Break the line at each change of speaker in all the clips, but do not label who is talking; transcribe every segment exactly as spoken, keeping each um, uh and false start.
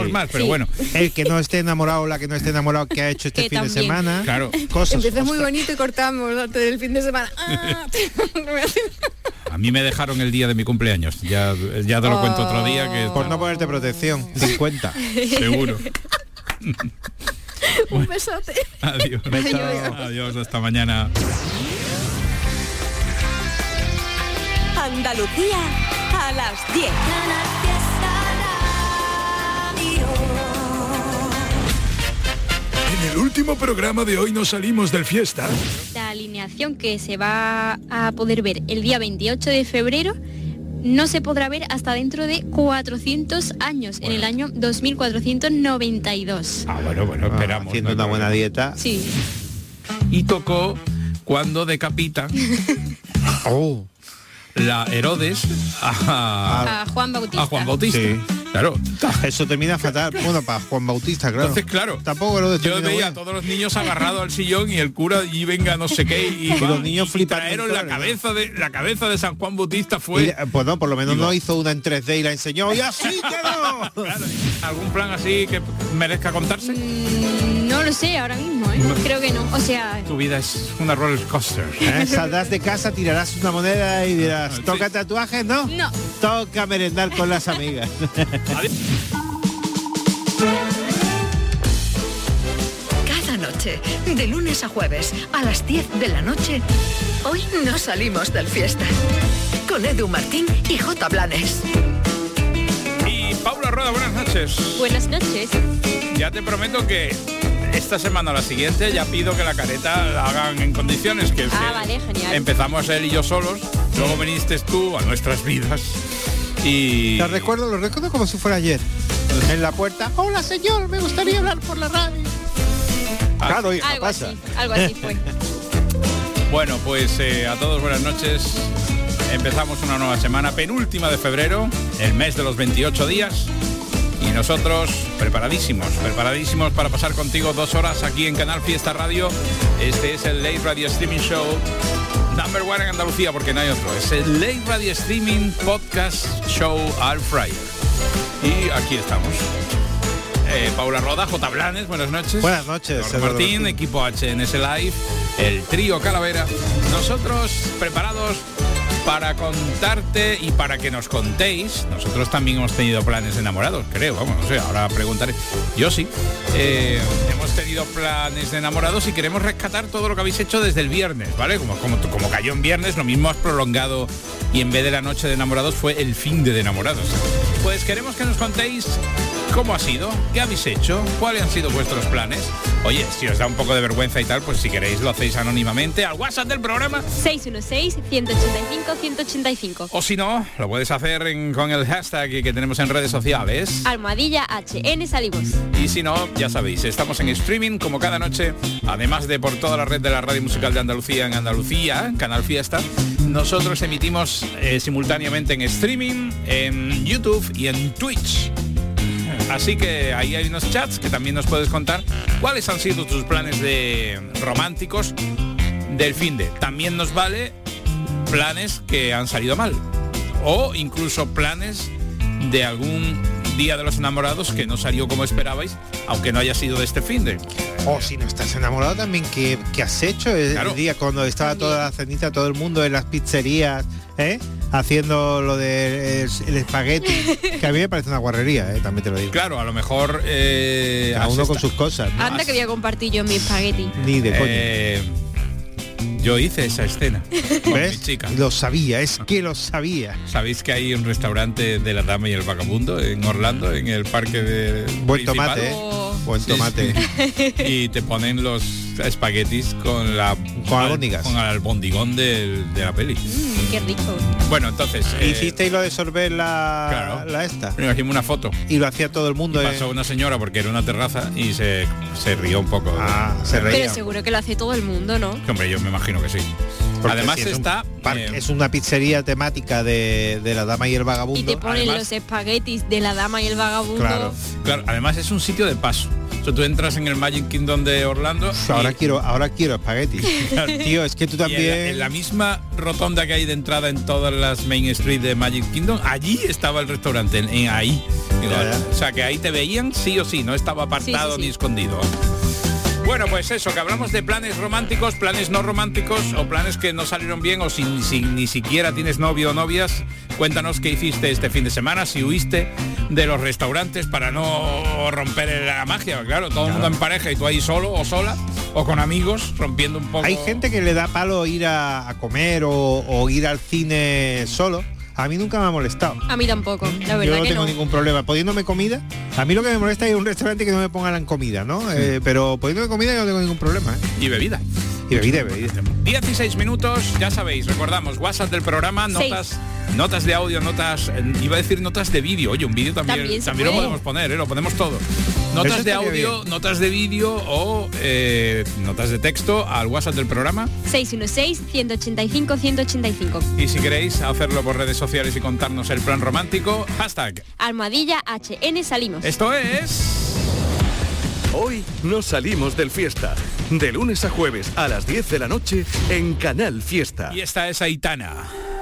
más, pero
sí.
bueno.
El que no esté enamorado, la que no esté enamorado, que ha hecho este
Que
fin
también.
de semana.
Claro.
Cosas.
Empieza muy
ostras.
bonito y cortamos antes del fin de semana. Ah,
A mí me dejaron el día de mi cumpleaños. Ya, ya te lo cuento otro día que
Por no ponerte protección, cincuenta.
seguro.
un besote.
Adiós.
Beso.
Adiós, hasta mañana.
Andalucía a las diez.
En el último programa de hoy nos salimos del fiesta.
La alineación que se va a poder ver el día veintiocho de febrero no se podrá ver hasta dentro de cuatrocientos años,
Bueno.
en el año dos mil cuatrocientos noventa y dos.
Ah, bueno, bueno,
Ah,
esperamos.
haciendo
no hay
una buena
problema.
dieta.
Sí.
Y tocó cuando decapitan
Oh,
la Herodes a,
A Juan Bautista.
a Juan Bautista.
Sí.
Claro.
eso termina fatal. Bueno, para Juan Bautista, claro.
Entonces, claro,
Tampoco lo
yo veía a todos los niños agarrados al sillón y el cura y venga no sé qué y,
Y
va,
los niños
y
flipando
trajeron
en
la
colores,
cabeza de la cabeza de San Juan Bautista fue
Y, eh, pues no, por lo menos
Digo-
no hizo una en tres D y la enseñó. ¡Y así quedó!
Claro. ¿Algún plan así que merezca contarse?
Mm, no lo sé ahora mismo, ¿eh? Creo que no. O sea,
Tu vida es una roller coaster.
¿Eh? Saldrás de casa, tirarás una moneda y dirás,
Sí.
¿toca tatuajes? No.
no.
Toca merendar con las amigas.
Adiós.
Cada noche, de lunes a jueves, a las diez de la noche, hoy no salimos del fiesta. Con Edu Martín y J. Blanes.
Y Paula Roda, buenas noches.
Buenas noches.
Ya te prometo que esta semana o la siguiente ya pido que la careta la hagan en condiciones que,
Ah,
que
vale, genial.
empezamos él y yo solos, luego viniste tú a nuestras vidas y
Lo recuerdo, lo recuerdo como si fuera ayer. En la puerta, hola señor, me gustaría hablar por la radio.
Ah,
Claro, hija,
Algo
pasa.
así, algo así fue.
bueno, pues eh, a todos buenas noches. Empezamos una nueva semana, penúltima de febrero, el mes de los veintiocho días. Y nosotros preparadísimos, preparadísimos para pasar contigo dos horas aquí en Canal Fiesta Radio. Este es el Late Radio Streaming Show number one en Andalucía, porque no hay otro. Es el Late Radio Streaming Podcast Show al Fryer. Y aquí estamos. Eh, Paula Roda, J. Blanes, buenas noches.
Buenas noches,
Eduardo
Eduardo
Martín,
Martín.
equipo H N S Live, el trío Calavera. Nosotros preparados para contarte y para que nos contéis. Nosotros también hemos tenido planes de enamorados, creo, vamos, no sé, ahora preguntaré. Yo sí. Eh, hemos tenido planes de enamorados y queremos rescatar todo lo que habéis hecho desde el viernes, ¿vale? Como, como, como cayó en viernes, lo mismo has prolongado y en vez de la noche de enamorados fue el fin de, de enamorados. Pues queremos que nos contéis cómo ha sido, qué habéis hecho, cuáles han sido vuestros planes. Oye, si os da un poco de vergüenza y tal, pues si queréis lo hacéis anónimamente al WhatsApp del programa.
seis uno seis, uno ocho cinco, uno ocho cinco.
O si no, lo puedes hacer en- con el hashtag que tenemos en redes sociales.
Almohadilla H N Salimos.
Y si no, ya sabéis, estamos en streaming como cada noche, además de por toda la red de la Radio Musical de Andalucía en Andalucía, Canal Fiesta. Nosotros emitimos eh, simultáneamente en streaming, en YouTube y en Twitch. Así que ahí hay unos chats que también nos puedes contar cuáles han sido tus planes de románticos del finde. También nos vale planes que han salido mal o incluso planes de algún día de los enamorados que no salió como esperabais, aunque no haya sido de este finde.
O si no estás enamorado también, ¿qué, qué has hecho el,
Claro.
el día cuando estaba toda la cenita, todo el mundo en las pizzerías, ¿eh? Haciendo lo del el espagueti, que a mí me parece una guarrería, ¿eh? También te lo digo.
Claro, a lo mejor eh,
Cada
has
uno con
esta-
sus cosas, ¿no?
Anda que voy a compartir yo mi espagueti.
Ni de coño.
Eh, yo hice esa escena con mi
¿Ves?
chica.
Lo sabía, es que lo sabía.
Sabéis que hay un restaurante de La Dama y el Vagabundo en Orlando, en el parque de
Buen
principal.
tomate, ¿eh?
Oh.
Buen
Sí,
tomate.
sí. Y te ponen los espaguetis con la
Con albóndigas.
con el albondigón del- de la peli.
Mm, qué rico.
Bueno, entonces eh,
Hicisteis lo de sorber la,
claro.
la esta.
primero hicimos una foto.
Y lo hacía todo el mundo.
Pasó
¿eh?
una señora porque era una terraza y se, se rió un poco.
Ah, se
Pero-
reía.
Pero seguro que lo hace todo el mundo, ¿no?
Hombre, yo me imagino que sí.
Porque
Además
si es un
está
parque-
eh,
es una pizzería temática de, de La Dama y el Vagabundo.
Y te ponen
además-
los espaguetis de la dama y el vagabundo.
Claro.
claro, además es un sitio de paso. O sea, tú entras en el Magic Kingdom de Orlando
Ah, Ahora quiero, ahora quiero espagueti. Tío, es que tú
Y en
también...
la, en la misma rotonda que hay de entrada en todas las Main Street de Magic Kingdom, allí estaba el restaurante, en, en ahí. Digo,
Ya, ya.
o sea, que ahí te veían sí o sí, no estaba apartado
Sí, sí, sí.
ni escondido. Bueno, pues eso, que hablamos de planes románticos, planes no románticos o planes que no salieron bien o si, si ni siquiera tienes novio o novias. Cuéntanos qué hiciste este fin de semana, si huiste de los restaurantes para no romper la magia. Claro, todo el mundo en pareja y tú ahí solo o sola o con amigos rompiendo un poco.
Hay gente que le da palo ir a, a comer o, o ir al cine solo. A mí nunca me ha molestado.
A mí tampoco, la
Yo
verdad
no
que
tengo
no.
ningún problema. Poniéndome comida, a mí lo que me molesta es un restaurante que no me pongan comida, ¿no? Eh, pero poniéndome comida yo no tengo ningún problema. ¿eh?
Y bebida.
Y bebida, bebida.
dieciséis minutos, ya sabéis, recordamos, WhatsApp del programa, notas notas de audio, notas, eh, iba a decir notas de vídeo, oye, un vídeo también,
También
también,
se
lo
puede.
podemos poner, ¿eh? Lo ponemos todo.
Eso
Notas de
estaría
audio,
bien.
notas de vídeo o eh, notas de texto al WhatsApp del programa.
seis uno seis, uno ocho cinco, uno ocho cinco.
Y si queréis hacerlo por redes sociales y contarnos el plan romántico, hashtag.
Almohadilla H N salimos.
Esto es...
Hoy nos salimos del Fiesta. De lunes a jueves a las diez de la noche en Canal Fiesta.
Y esta es Aitana.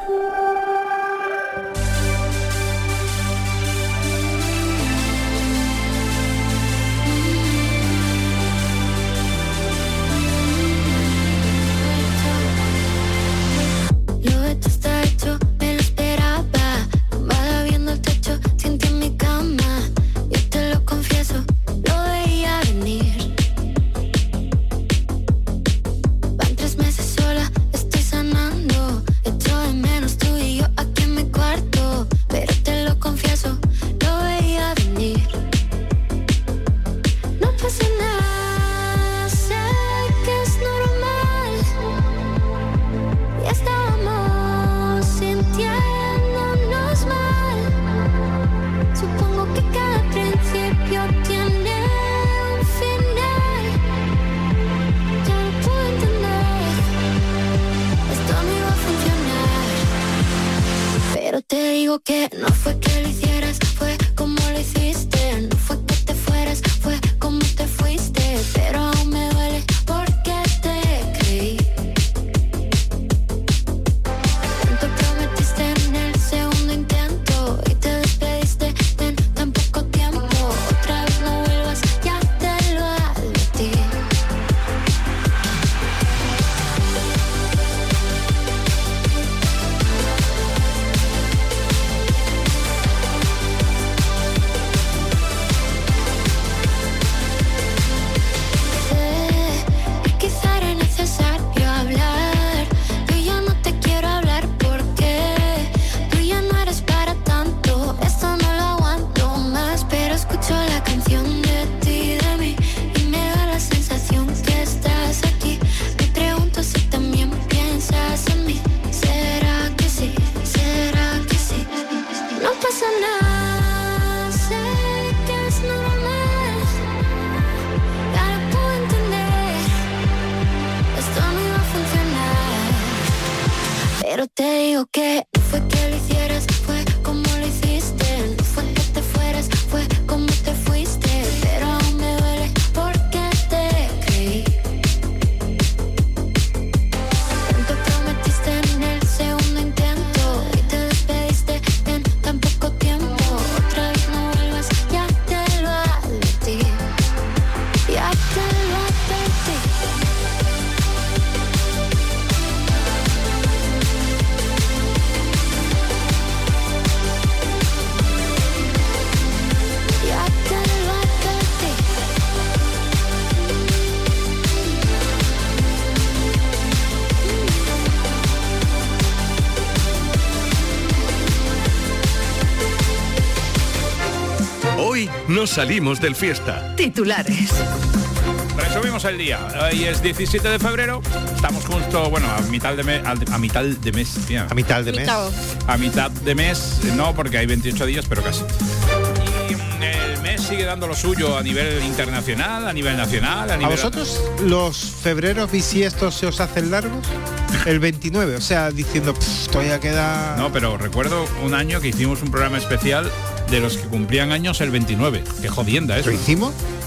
Lo hecho está hecho, me lo esperaba. Tumbada viendo el techo, siente en mi cama. Yo te lo confieso, lo veía venir. Van tres meses sola, estoy sanando. Echo de menos tú y yo aquí en mi cuarto. Pero te lo confieso, lo veía venir. No pasa nada, sé que es normal. Y estábamos sintiéndonos mal. Supongo que cada principio tiene un final. Ya lo puedo entender. Esto no iba a funcionar. Pero te digo que no fue que lo hicieras, fue como lo hiciste. No fue que te fueras, fue como te fuiste. Pero aún me duele porque te creí. Tanto prometiste en el segundo intento y te despediste en tan poco tiempo. Otra vez no vuelvas, ya te lo advertí. Sé que quizá era necesario hablar, pero ya no te quiero hablar porque tú ya no eres para tanto. Esto no lo aguanto más, pero escucho la canción de ti y de mí y me da la sensación que estás aquí. Me pregunto si también piensas en mí. ¿Será que sí? ¿Será que sí? No pasa nada, sé que es normal. Ya lo puedo entender. Esto no iba a funcionar. Pero te digo que no fue que lo hicieras, fue como lo hiciste. No fue que te fueras, fue como te fuiste. Pero aún me duele porque te creí. Tanto prometiste en el segundo intento y te despediste en tan poco tiempo. Otra vez no vuelvas, ya te lo advertí. Ya te lo advertí. Ya te lo advertí.
Hoy nos salimos del Fiesta.
Titulares.
Resumimos el día. Hoy es diecisiete de febrero. Estamos justo, bueno, a mitad de mes, a mitad de mes, tía.
A mitad de mes.
Mitad.
A mitad de mes, no, porque hay veintiocho días, pero casi. Y mm, el mes sigue dando lo suyo a nivel internacional, a nivel nacional, a
¿A
nivel...
vosotros los febreros bisiestos se os hacen largos? El veintinueve, o sea, diciendo, "Pff, todavía queda...
No, pero recuerdo un año que hicimos un programa especial de los que cumplían años el veintinueve. Qué jodienda eso.
¿Lo hicimos?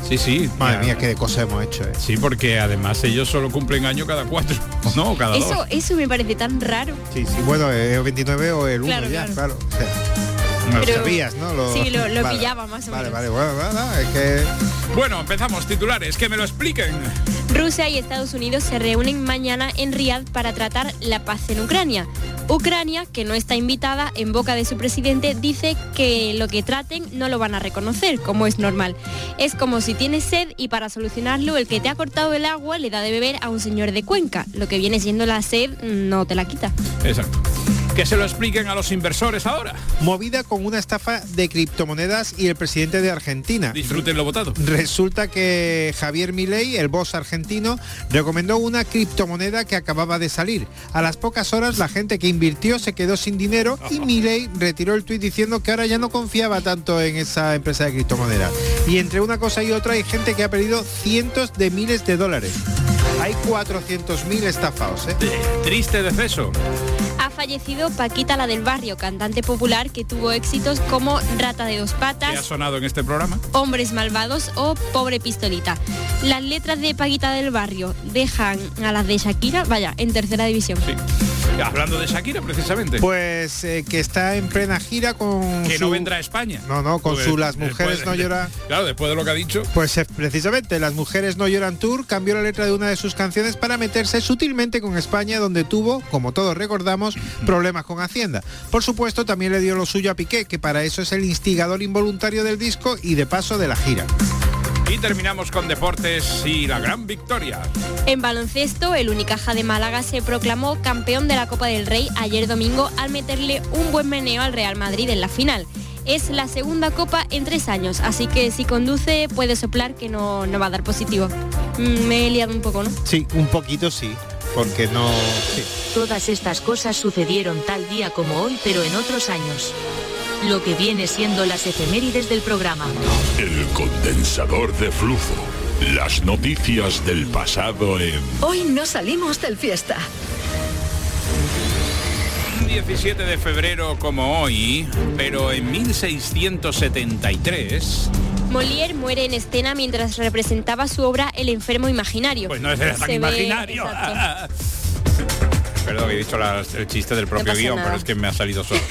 Sí, sí.
Madre
ya.
mía, qué de cosas hemos hecho, ¿eh?
Sí, porque además ellos solo cumplen año cada cuatro, no, cada
Eso,
dos.
eso me parece tan raro.
Sí, sí, bueno, el veintinueve o el uno
Claro,
ya,
claro.
claro. O sea,
No
Pero-
sé.
sabías, ¿no? Lo-
Sí, lo, lo
vale.
pillaba más o
Vale,
menos.
vale, bueno, nada, es que...
Bueno, empezamos titulares, que me lo expliquen.
Rusia y Estados Unidos se reúnen mañana en Riad para tratar la paz en Ucrania. Ucrania, que no está invitada, en boca de su presidente, dice que lo que traten no lo van a reconocer, como es normal. Es como si tienes sed y para solucionarlo el que te ha cortado el agua le da de beber a un señor de Cuenca. Lo que viene siendo la sed no te la quita.
Exacto. Que se lo expliquen a los inversores ahora.
Movida con una estafa de criptomonedas y el presidente de Argentina.
Disfruten lo votado.
Resulta que Javier Milei, el boss argentino, recomendó una criptomoneda que acababa de salir. A las pocas horas la gente que invirtió se quedó sin dinero y Milei retiró el tuit diciendo que ahora ya no confiaba tanto en esa empresa de criptomonedas. Y entre una cosa y otra hay gente que ha perdido cientos de miles de dólares. Hay cuatrocientos mil estafados, ¿eh?
Triste deceso.
Ha fallecido Paquita la del Barrio, cantante popular que tuvo éxitos como Rata de dos
¿Qué ha
patas,
sonado en este programa?
Hombres malvados o Pobre pistolita. Las letras de Paquita del Barrio dejan a las de Shakira, vaya, en tercera división.
Sí. Hablando de Shakira, precisamente.
Pues eh, que está en plena gira con
que
su...
no vendrá a España.
No, no, con
Pues,
su Las mujeres
después-
no lloran...
Claro, después de lo que ha dicho.
Pues eh, precisamente, Las mujeres no lloran tour cambió la letra de una de sus canciones para meterse sutilmente con España, donde tuvo, como todos recordamos, problemas con Hacienda. Por supuesto, también le dio lo suyo a Piqué, que para eso es el instigador involuntario del disco y de paso de la gira.
Y terminamos con deportes y la gran victoria.
En baloncesto, el Unicaja de Málaga se proclamó campeón de la Copa del Rey ayer domingo al meterle un buen meneo al Real Madrid en la final. Es la segunda copa en tres años, así que si conduce puede soplar que no, no va a dar positivo. Mm, Me he liado un poco, ¿no?
Sí, un poquito sí, porque no... sí.
Todas estas cosas sucedieron tal día como hoy, pero en otros años. Lo que viene siendo las efemérides del programa.
El condensador de flujo. Las noticias del pasado en...
Hoy no salimos del fiesta.
diecisiete de febrero como hoy, pero en mil seiscientos setenta y tres...
Molière muere en escena mientras representaba su obra El enfermo imaginario.
Pues no es tan
Se ve-
imaginario.
exacto.
Perdón, he dicho la- el chiste del propio
pasa
guión,
nada.
pero es que me ha salido solo.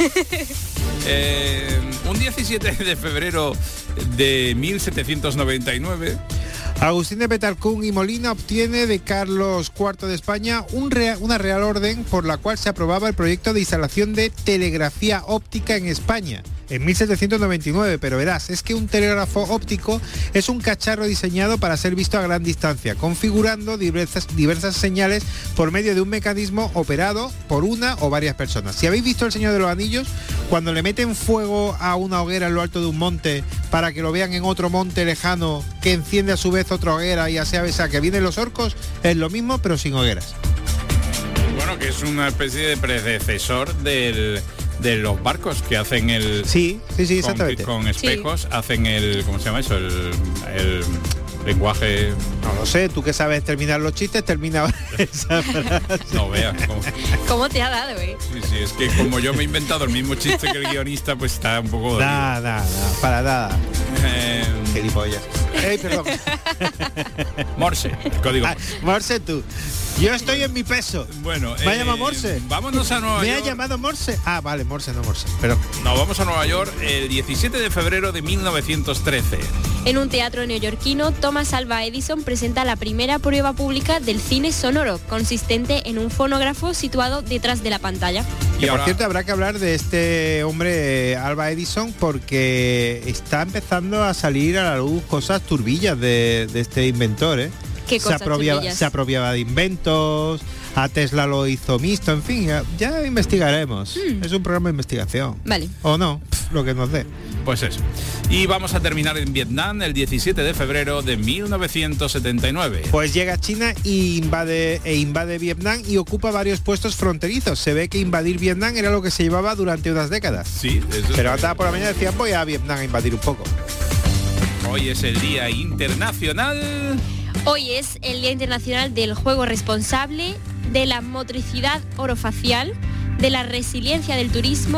Eh, un diecisiete de febrero de mil setecientos noventa y nueve...
Agustín de Betancourt y Molina obtiene de Carlos cuarto de España un rea- una real orden por la cual se aprobaba el proyecto de instalación de telegrafía óptica en España en mil setecientos noventa y nueve, pero verás, es que un telégrafo óptico es un cacharro diseñado para ser visto a gran distancia, configurando diversas, diversas señales por medio de un mecanismo operado por una o varias personas. Si habéis visto El Señor de los Anillos, cuando le meten fuego a una hoguera en lo alto de un monte para que lo vean en otro monte lejano que enciende a su vez otra hoguera y así a veces a que vienen los orcos, es lo mismo pero sin hogueras.
Bueno, que es una especie de predecesor del, de los barcos que hacen el...
Sí, sí, sí,
con,
exactamente.
con espejos, hacen el... ¿Cómo se llama eso? El, el lenguaje...
No lo sé, tú que sabes terminar los chistes, termina ahora esa frase.
No veas cómo...
¿Cómo te ha dado, eh?
Sí, sí, es que como yo me he inventado el mismo chiste que el guionista, pues está un poco... dolido.
Nada, nada, nada, para nada.
Eh,
Gilipollas. Ey, perdón.
Morse, el código
Ah,
Morse.
Morse tú. Yo estoy en mi peso.
Bueno,
¿Me ha
eh,
llamado Morse?
Vámonos a Nueva
¿Me ha
York.
llamado Morse? Ah, vale, Morse, no Morse. Pero
No, vamos a Nueva York el diecisiete de febrero de mil novecientos trece.
En un teatro neoyorquino, Thomas Alva Edison presenta la primera prueba pública del cine sonoro, consistente en un fonógrafo situado detrás de la pantalla.
que
Y
por
ahora-
cierto habrá que hablar de este hombre, eh, Alva Edison, porque está empezando a salir a la luz cosas turbillas de, de este inventor, ¿eh?
¿Qué
se,
cosas
apropiaba,
turbillas?
se apropiaba de inventos, a Tesla lo hizo mixto, en fin, ya, ya investigaremos.
Mm.
Es un programa de investigación.
Vale.
O no, pf, lo que nos dé.
Pues eso. Y vamos a terminar en Vietnam el diecisiete de febrero de mil novecientos setenta y nueve.
Pues llega China y invade, e invade Vietnam y ocupa varios puestos fronterizos. Se ve que invadir Vietnam era lo que se llevaba durante unas décadas.
Sí, eso es-
Pero hasta por la mañana decían, voy a Vietnam a invadir un poco.
Hoy es el Día Internacional...
Hoy es el Día Internacional del Juego Responsable, de la Motricidad Orofacial, de la Resiliencia del Turismo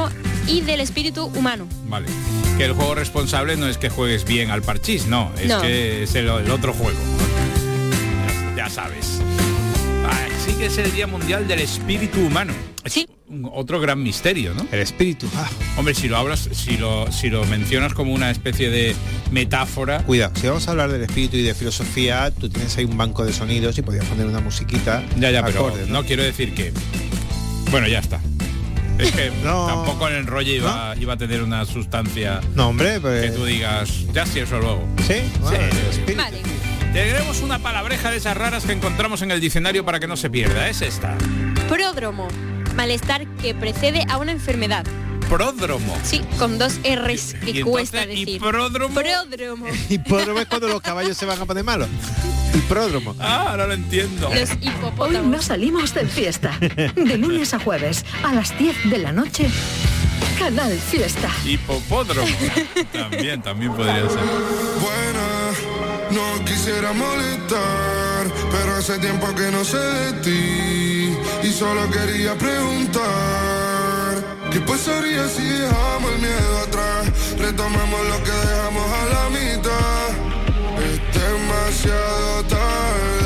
y del espíritu humano.
Vale. Que el juego responsable no es que juegues bien al parchís, no, es
No.
que es el, el otro juego. Ya, ya sabes. Ah, sí que es el Día Mundial del Espíritu Humano. Es
Sí.
un- otro gran misterio, ¿no?
El espíritu. Ah,
Hombre, si lo hablas, si lo, si lo mencionas como una especie de metáfora,
cuidado, si vamos a hablar del espíritu y de filosofía, tú tienes ahí un banco de sonidos y podías poner una musiquita.
ya, ya, pero
acorde,
no quiero decir que... Bueno, ya está. Es que
No.
tampoco en el rollo iba, iba a tener una sustancia
No, hombre, pues...
que tú digas, ya sí, eso luego.
¿Sí? Bueno, el espíritu.
Vale.
Tendremos una palabreja de esas raras que encontramos en el diccionario para que no se pierda. Es esta.
Pródromo. Malestar que precede a una enfermedad.
Pródromo.
Sí, con dos R's que
Y
cuesta
entonces, ¿y
decir.
pródromo?
Pródromo.
Hipódromo es cuando los caballos se van a poner malos. Hipódromo.
Ah, ahora lo entiendo.
Los
Hoy
hipopótamos.
no salimos del fiesta. De lunes a jueves a las diez de la noche. Canal Fiesta.
Hipopódromo. También, también podría ser.
Buena, no quisiera molestar, pero hace tiempo que no sé de ti y solo quería preguntar ¿qué pasaría si dejamos el miedo atrás? Retomamos lo que dejamos a la mitad. Es demasiado tarde,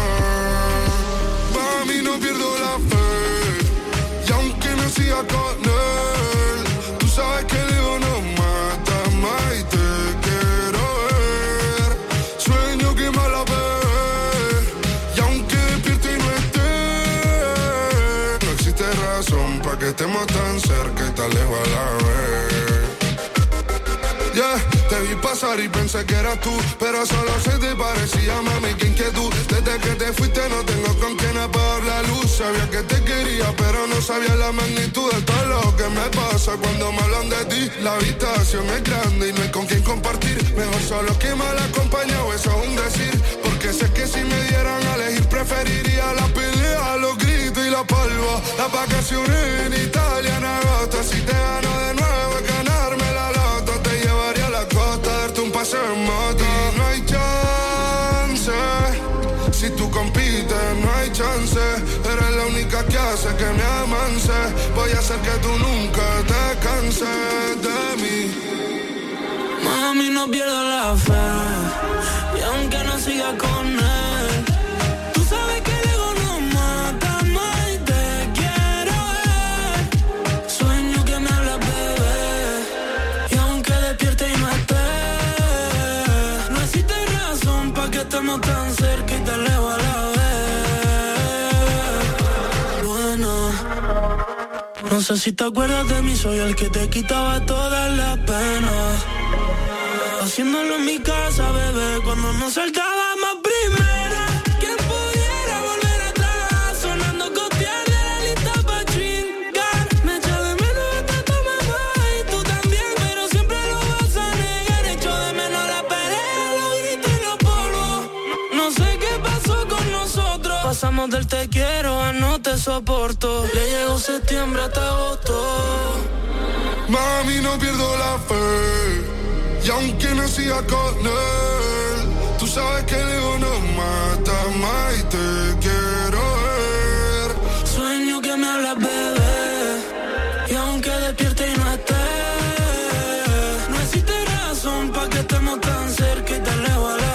no. Mami, no pierdo la fe y aunque no siga con él, tú sabes que el ego no mata más y te quiero ver. Sueño que me la ve y aunque despierte y no esté, no existe razón para que estemos tan cerca y tan lejos a la vez. Yeah, te vi pasar y pensé que eras tú, pero solo se te parecía, mami, qué inquietud. Desde que te fuiste no tengo con quién apagar la luz. Sabía que te quería, pero no sabía la magnitud de todo lo que me pasa cuando me hablan de ti. La habitación es grande y no hay con quién compartir. Mejor solo que mal acompañado, eso es un decir. Porque sé que si me dieran a elegir preferiría la pelea, los gritos y la polvo. Las vacaciones en Italia en agosto. Si te gano de nuevo es ganarme la loto. Te llevaría a la costa, darte un paseo en moto. Y no hay chance, si tú compites no hay chance. Eres la única que hace que me amance. Voy a hacer que tú nunca te canses de mí.
Mami, no pierdo la fe y aunque no siga con él, tú sabes que el ego no mata más y te quiero ver. Sueño que me hablas, bebé, y aunque despierte y no esté, no existe razón para que estemos tan cerca y tan lejos a la vez. Bueno, no sé si te acuerdas de mí, soy el que te quitaba todas las penas. Haciéndolo en mi casa, bebé, cuando nos saltábamos primera. ¿Quién pudiera volver atrás? Sonando costear de la lista pa' chingar. Me echo de menos hasta tu mamá y tú también, pero siempre lo vas a negar. Echo de menos la pelea, los gritos y los polvos. No sé qué pasó con nosotros. Pasamos del te quiero a no te soporto. Le llegó septiembre hasta agosto.
Mami, no pierdo la fe y aunque no siga con él, tú sabes que el ego no mata más y te quiero ver.
Sueño que me hablas, bebé, y aunque despierte y no esté, no existe razón para que estemos tan cerca y tan lejos a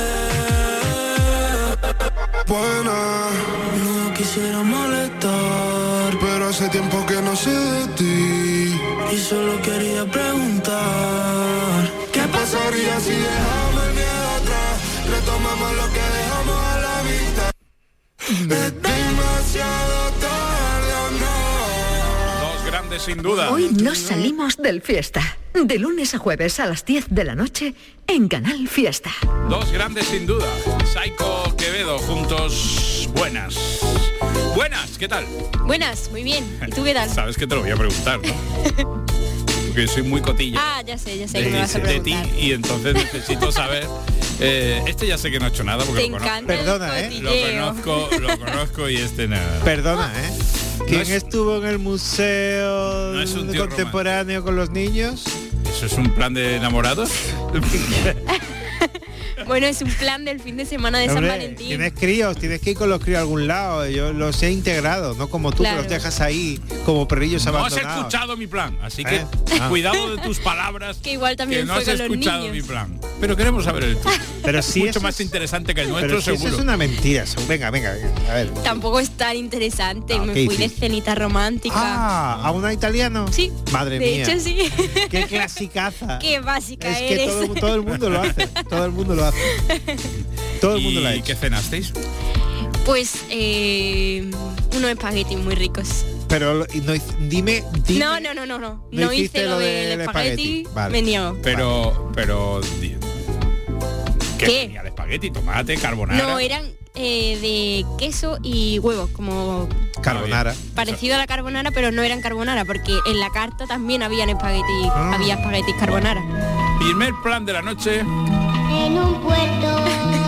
la vez.
Buena,
no quisiera molestar,
pero hace tiempo que no sé de ti
y solo quería preguntar
¿qué pasaría si dejamos el miedo atrás? Retomamos lo que dejamos a la mitad. Es demasiado tarde o no.
Dos grandes sin duda.
Hoy no salimos del fiesta. De lunes a jueves a las diez de la noche en Canal Fiesta.
Dos grandes sin duda. Saiko Quevedo juntos. Buenas. Buenas, ¿qué tal?
Buenas, muy bien. ¿Y tú qué tal?
Sabes que te lo voy a preguntar, ¿no? Porque soy muy cotilla.
Ah, ya sé, ya sé
de,
que me vas a
de ti
preguntar.
y entonces necesito saber. Eh, este ya sé que no ha hecho nada porque
Te
lo conozco.
encanta el
Perdona, ¿eh?
Lo
cotilleo.
conozco, lo conozco y este nada.
Perdona, ¿eh? ¿Quién
es-
estuvo en el museo
No es un tío
contemporáneo con los niños?
¿Eso es un plan de enamorados?
Bueno, es un plan del fin de semana de
Hombre,
San Valentín.
Tienes críos, tienes que ir con los críos a algún lado. Yo los he integrado, no como tú,
Claro.
que los dejas ahí como perrillos
No has
abandonados.
escuchado mi plan, así que
¿Eh? Ah.
cuidado de tus palabras.
Que igual también
que no
fue
has
con los
escuchado
niños.
mi plan. Pero queremos saber el tuyo.
Pero si
Mucho
eso
más
es-
interesante que el
Pero
nuestro,
si eso
seguro.
es una mentira. eso- Venga, venga, venga, a ver.
Tampoco es tan interesante.
Ah,
Me
¿qué
fui de
hiciste?
cenita romántica.
Ah, ¿a una italiano?
Sí.
Madre
de
mía.
hecho, sí.
Qué clasicaza.
Qué básica
Es que
eres.
todo, todo el mundo lo hace. Todo el mundo lo hace. Todo el mundo lo ha
¿Y
hecho.
qué cenasteis?
Pues eh, unos espaguetis muy ricos.
Pero lo- y no, hic- dime, dime.
No, no, no, no, no.
No
No
hiciste
hice
lo
lo
del
del espagueti.
espagueti. Vale.
Me niego.
Pero, pero... di- ¿Qué,
¿Qué?
tenía de espagueti? Tomate, carbonara.
No, eran eh, de queso y huevos, como
Carbonara.
parecido a la carbonara, pero no eran carbonara, porque en la carta también habían espagueti,
Ah.
había espaguetis carbonara.
Primer plan de la noche.
En un puerto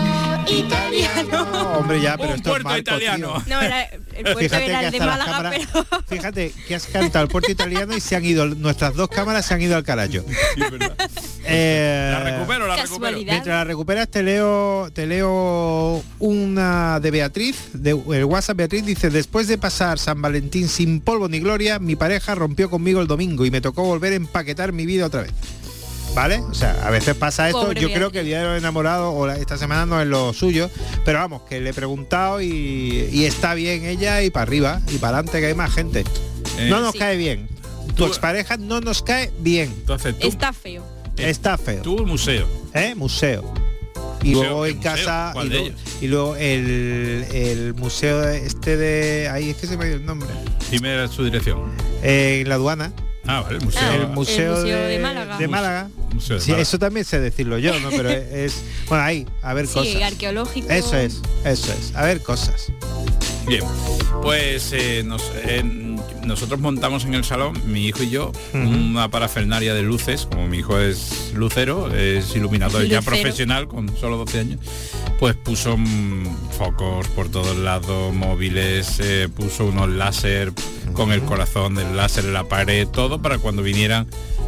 Italiano. No, hombre, ya, pero
Un
esto es
puerto
marco,
italiano.
No, era, el puerto
Fíjate
era
que
el de
hasta las
Málaga,
cámaras-
pero
Fíjate que has cantado el puerto italiano y se han ido, nuestras dos cámaras se han ido al carajo.
Sí, es verdad.
Eh,
La recupero, la recupero.
Casualidad.
Mientras la recuperas te leo te leo una de Beatriz, de el WhatsApp. Beatriz dice: después de pasar San Valentín sin polvo ni gloria, mi pareja rompió conmigo el domingo y me tocó volver a empaquetar mi vida otra vez. ¿Vale? O sea, a veces pasa esto.
Pobre
Yo
Beatriz.
creo que el día de los enamorados o la- esta semana no es lo suyo, pero vamos, que le he preguntado y, y está bien ella y para arriba y para adelante, que hay más gente.
Eh,
No nos
Sí.
cae bien. Tu
Tú-
expareja no nos cae bien.
Entonces tú,
está feo.
eh,
Está feo.
tú museo.
¿Eh? Museo. Y
Museo,
luego
¿qué
en
museo?
casa
¿Cuál
y
de
luego,
ellos?
y luego el, el museo este de ahí es que se me ha ido el nombre.
Dime su dirección.
Eh, en la aduana.
Ah, vale, el museo.
Ah,
el
el
museo,
museo
de,
de Málaga.
de Málaga.
Museo de
Sí,
Málaga.
eso también sé decirlo yo, ¿no? Pero es, es- bueno, ahí, a ver
Sí,
cosas.
arqueológico.
Eso es, eso es, a ver cosas.
Bien, pues eh, nos- eh, nosotros montamos en el salón, mi hijo y yo,
Ujú.
una parafernalia de luces, como mi hijo es lucero, es iluminador ya
Lucero.
profesional, con solo doce años, pues puso mm, focos por todos lados, móviles, eh, puso unos láser con el corazón del láser en la pared, todo para cuando vinieran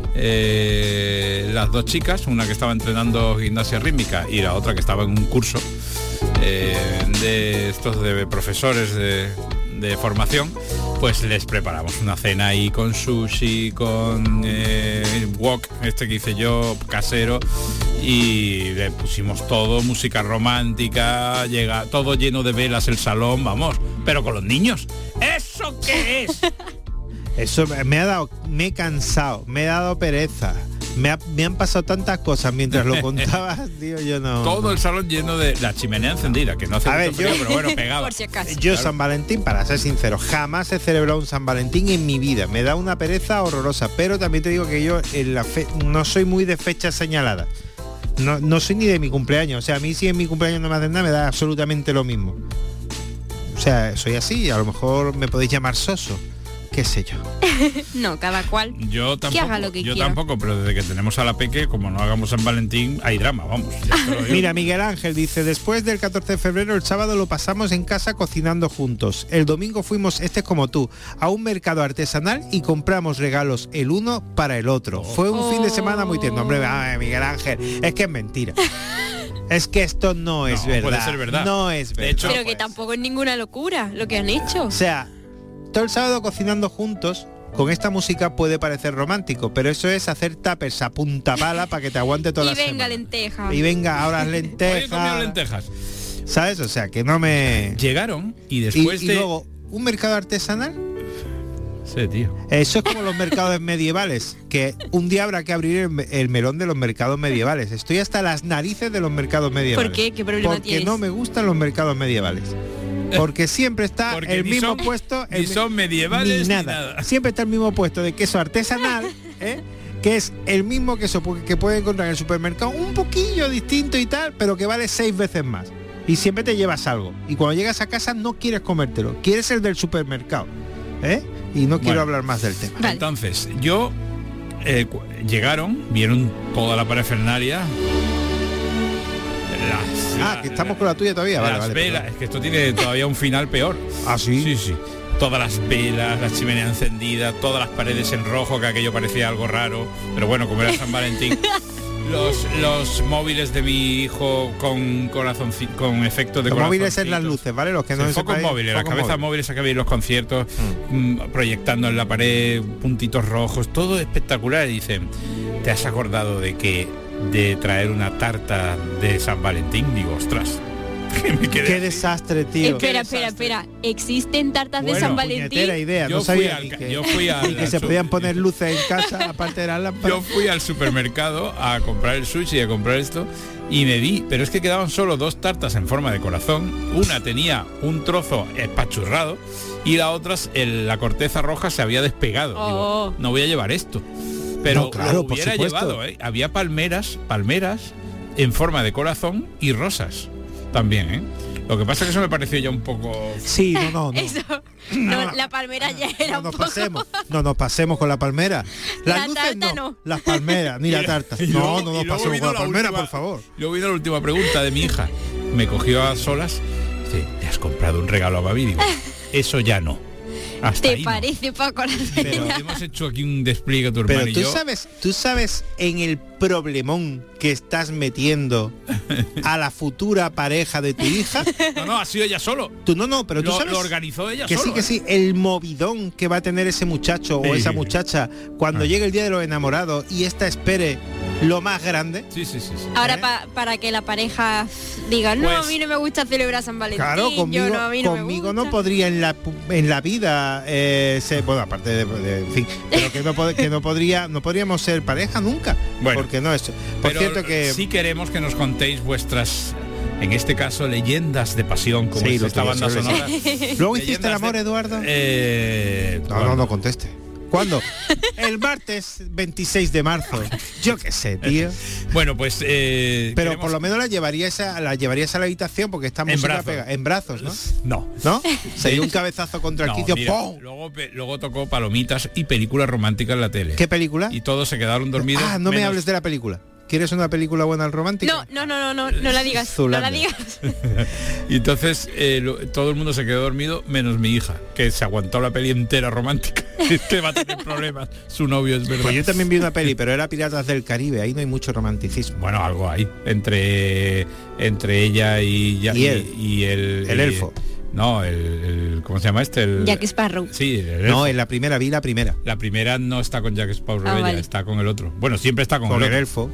eh, las dos chicas, una que estaba entrenando gimnasia rítmica y la otra que estaba en un curso eh, de estos de profesores de, de formación, pues les preparamos una cena ahí con sushi, con eh, wok, este que hice yo, casero, y le pusimos todo, música romántica, llega todo lleno de velas el salón, vamos, pero con los niños. ¿Eso qué es?
Eso me- me ha dado, me he cansado, me he dado pereza. Me, ha- me han pasado tantas cosas mientras lo contabas, tío, yo no.
Todo el salón lleno de la chimenea encendida, que no hace
A
mucho
ver,
frío,
yo-
pero bueno, pegaba.
Por si acaso.
Yo
Claro.
San Valentín, para ser sincero, jamás he celebrado un San Valentín en mi vida. Me da una pereza horrorosa, pero también te digo que yo en la fe, no soy muy de fechas señaladas. No, no soy ni de mi cumpleaños. O sea, a mí si en mi cumpleaños no me hacen nada, me da absolutamente lo mismo. O sea, soy así, a lo mejor me podéis llamar soso. Qué sé yo.
No, cada cual.
Yo tampoco,
haga lo que
yo
quiera.
tampoco, pero desde que tenemos a la peque, como no hagamos San Valentín, hay drama, vamos. ya te lo digo.
Mira, Miguel Ángel dice: después del catorce de febrero, el sábado lo pasamos en casa cocinando juntos. El domingo fuimos, este es como tú, a un mercado artesanal y compramos regalos el uno para el otro. Fue un fin de semana muy tierno. Hombre, ay, Miguel Ángel, es que es mentira. Es que esto no es
No,
verdad.
puede ser verdad.
No es
De
verdad.
hecho,
Pero
pues.
que tampoco es ninguna locura lo que han hecho.
O sea, todo el sábado cocinando juntos. Con esta música puede parecer romántico, pero eso es hacer tapers a punta pala para que te aguante toda
Y
la
venga
semana.
lenteja.
Y venga, ahora
Hoy he comido
lentejas.
lentejas.
¿Sabes? O sea, que no me...
Llegaron y
Y,
después
y
de...
luego, un mercado artesanal,
Sí, tío.
eso es como los mercados medievales, que un día habrá que abrir el, me- el melón de los mercados medievales. Estoy hasta las narices de los mercados medievales.
¿Por qué? ¿Qué problema
Porque
tienes?
no me gustan los mercados medievales. Porque siempre está
Porque
el
ni
mismo
son-
puesto...
ni
el,
son medievales
ni
ni
nada.
nada.
Siempre está el mismo puesto de queso artesanal, ¿eh? que es el mismo queso pu- que puede encontrar en el supermercado, un poquillo distinto y tal, pero que vale seis veces más. Y siempre te llevas algo. Y cuando llegas a casa no quieres comértelo, quieres el del supermercado. ¿eh? Y no quiero
Bueno.
hablar más del tema.
Vale.
Entonces, yo... eh, cu- llegaron, vieron toda la parafernalia. Las,
Ah, que estamos con la tuya todavía. Vale,
las
vale,
velas,
perdón.
es que esto tiene todavía un final peor.
¿Ah, sí?
Sí, sí. Todas las velas, la chimenea encendida, todas las paredes en rojo, que aquello parecía algo raro. Pero bueno, como era San Valentín, Los, los móviles de mi hijo con corazón, con efecto de
los
corazón.
móviles en las luces, ¿vale? Los que no
sí, focos móviles, las cabezas móviles que veis en los conciertos, mm. Mm, proyectando en la pared puntitos rojos, todo espectacular. Y dicen, ¿te has acordado de que de traer una tarta de San Valentín? Digo, ostras.
Qué desastre, tío.
Espera, espera, espera. ¿Existen tartas
bueno,
de San Valentín?
Idea.
Yo,
no
fui
sabía
al,
que,
yo fui al...
y que se podían poner luces en casa, aparte de las lámparas.
Yo fui al supermercado a comprar el sushi y a comprar esto y me vi, pero es que quedaban solo dos tartas en forma de corazón. Una tenía un trozo espachurrado y la otra, el, la corteza roja se había despegado.
Oh.
Digo, no voy a llevar esto. Pero
no, claro,
lo hubiera
por supuesto.
llevado, ¿eh? Había palmeras, palmeras en forma de corazón y rosas también, ¿eh? Lo que pasa es que eso me pareció ya un poco...
Sí, no, no, no.
Eso, no, la palmera ya era
no
un
nos
poco...
pasemos, no nos pasemos con la palmera. Las
La
luces
tarta
no,
no.
las palmeras, ni la tarta.
Y
No,
luego-
no
y
nos
luego
pasemos
vino
con la
la
palmera,
última-
por favor.
Luego vino la última pregunta de mi hija. Me cogió a solas. Dice, ¿le has comprado un regalo a Babi? Digo, eso ya no. Hasta
¿Te
ahí no.
parece, Paco?
Pero hemos hecho aquí un despliegue, tu hermano
Pero
y
tú
yo.
sabes, tú sabes en el problemón que estás metiendo a la futura pareja de tu hija.
No, no, ha sido ella solo.
Tú no, no, pero tú
Lo,
sabes
lo organizó ella
que
solo.
sí, que
¿eh?
sí, el movidón que va a tener ese muchacho o
Sí.
esa muchacha cuando
Ah.
llegue el día de los enamorados y esta espere lo más grande.
Sí, sí, sí. sí.
Ahora
¿Eh?
pa- para que la pareja diga, no,
Pues-
a mí no me gusta celebrar San Valentín.
Claro, conmigo,
yo no, a mí no me
conmigo
gusta.
no podría en la pu- en la vida eh, ser, bueno, aparte de, de- en fin, pero que no, pod- que no podría no podríamos ser pareja nunca,
Bueno,
porque no es. Por
Pero
cierto que
sí queremos que nos contéis vuestras, en este caso, leyendas de pasión, como
Sí,
es
lo
esta
tuyo,
banda
sí, sí.
sonora.
luego hiciste el
Leyendas
amor,
de-
Eduardo.
Eh,
No, no, no conteste. ¿Cuándo? El martes veintiséis de marzo. Yo qué sé, tío.
Bueno, pues... eh,
Pero
queremos-
por lo menos la llevarías a, la llevarías a la habitación porque está
En
música
brazos.
pega en brazos, ¿no?
No.
¿No? Se dio un cabezazo contra el
No,
quicio.
mira,
¡Pum!
luego, pe- luego tocó palomitas y películas románticas en la tele.
¿Qué película?
Y todos se quedaron dormidos.
Ah, no me
menos-
hables de la película. ¿Quieres una película buena al romántico?
No, no, no, no, no, no la digas,
Zulander.
no la digas.
Y entonces eh, lo- todo el mundo se quedó dormido, menos mi hija, que se aguantó la peli entera romántica. Es que va a tener problemas. Su novio es verdad.
Pues yo también vi una peli, pero era Piratas del Caribe, ahí no hay mucho romanticismo.
Bueno, algo hay entre entre ella y, ya-
Y él.
y, y el,
El
y-
elfo.
No, el, el- ¿cómo se llama este? El,
Jack Sparrow.
Sí, el elfo.
No, en la primera vi la primera.
La primera no está con Jack Sparrow,
Ah,
ella
vale.
está con el otro. Bueno, siempre está con,
Con
el,
el
otro.
elfo.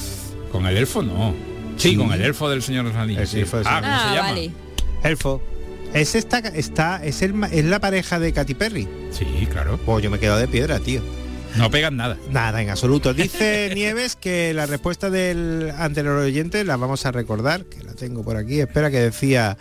Con el elfo no. Sí,
Sí.
con el elfo del Señor de los Anillos.
El
sí.
elfo del
Ah,
Señor.
¿cómo
Ah,
se llama?
vale.
Elfo. Es esta, está, es el ma- es la pareja de Katy Perry.
Sí, claro.
Pues yo me quedo de piedra, tío.
No pegan nada.
Nada, en absoluto. Dice Nieves que la respuesta del anterior oyente la vamos a recordar, que la tengo por aquí. Espera, que decía.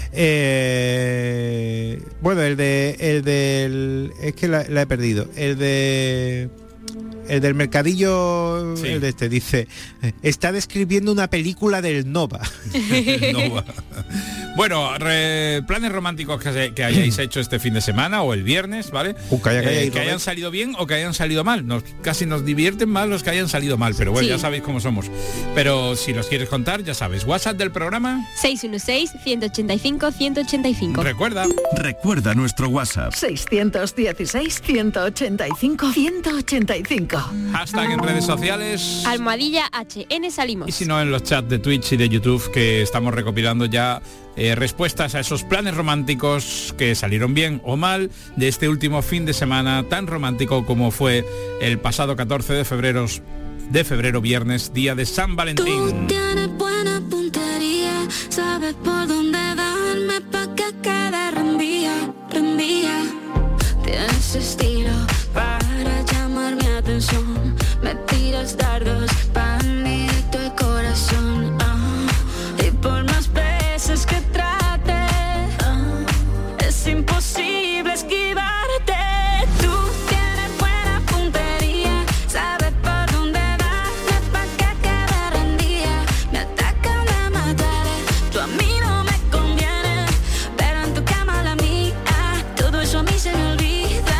eh, bueno, el de. El del. Es que la, la he perdido. El de. El del mercadillo,
Sí.
el de este, dice, está describiendo una película del Nova.
No va. Bueno, re- planes románticos que, se- que hayáis hecho este fin de semana o el viernes, ¿vale?
Uh, calla, calla,
Eh,
y
que hayan
Robert.
salido bien o que hayan salido mal. Nos, casi nos divierten más los que hayan salido mal, pero bueno,
Sí.
ya sabéis cómo somos. Pero si los quieres contar, ya sabes, WhatsApp del programa,
seis uno seis, uno ocho cinco, uno ocho cinco.
recuerda.
Recuerda nuestro WhatsApp.
seiscientos dieciséis, ciento ochenta y cinco, ciento ochenta y cinco.
Hashtag en redes sociales.
Almohadilla H N salimos.
Y si no, en los chats de Twitch y de YouTube, que estamos recopilando ya eh, respuestas a esos planes románticos que salieron bien o mal de este último fin de semana tan romántico como fue el pasado catorce de febrero, de febrero viernes, día de San
Tú
Valentín.
tienes buena puntería, sabes por dónde darme pa' que quede rendía, rendía. Tienes estilo para llamar mi atención, me tiras dardos pa' mí directo el corazón. ah. Y por más veces que trate, ah, es imposible esquivarte. Tú tienes buena puntería, sabes por dónde darme pa' que quede rendida. Me atacan, me mataré, tú a mí no me conviene, pero en tu cama la mía, todo eso a mí se me olvida.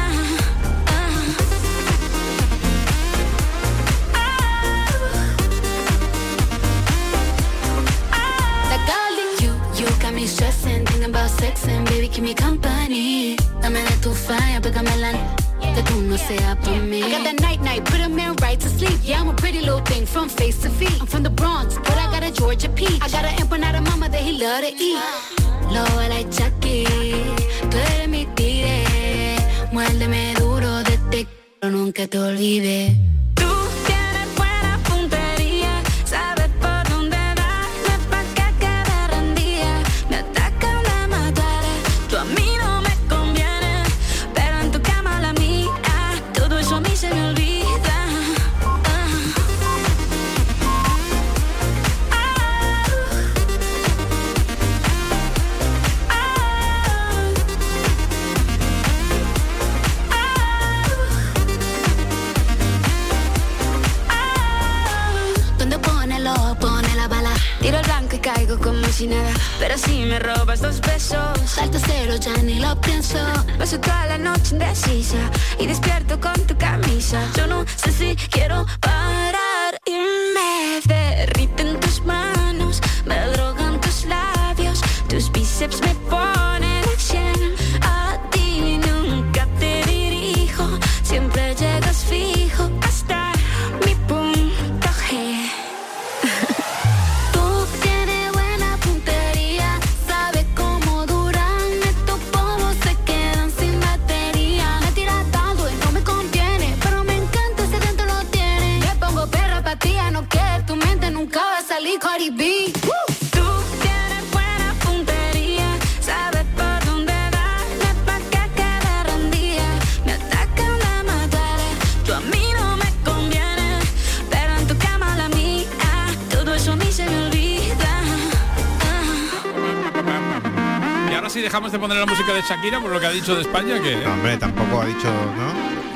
That darling, you, you got me stressing, thinking about sex and baby, keep me company. Dame de tu fire, pégamela. que tú no seas por mí. I got that night night, put a man right to sleep. Yeah, I'm a pretty little thing from face to feet. I'm from the Bronx, but I got a Georgia peach. I got an empanada mama that he love to eat. Lobo like Chucky, tú eres mi tigre. Muérdeme duro de te quiero, nunca te olvides. Caigo como si nada, pero si me robas dos besos, salto cero, ya ni lo pienso. Paso toda la noche indecisa y despierto con tu camisa. Yo no sé si quiero parar y me derriten tus manos, me drogan tus labios, tus bíceps me ponen a cien. A ti nunca te dirijo, siempre llegas fijo hasta mi punto G. Cardi B. Tú tienes buena puntería, sabes por dónde darle pa' que quede rendida. Me atacan la matar, tú a mí no me conviene, pero en tu cama la mía, todo eso a mí se me olvida.
Y ahora sí dejamos de poner la música de Shakira por lo que ha dicho de España, que...
No, hombre, tampoco ha dicho, ¿no?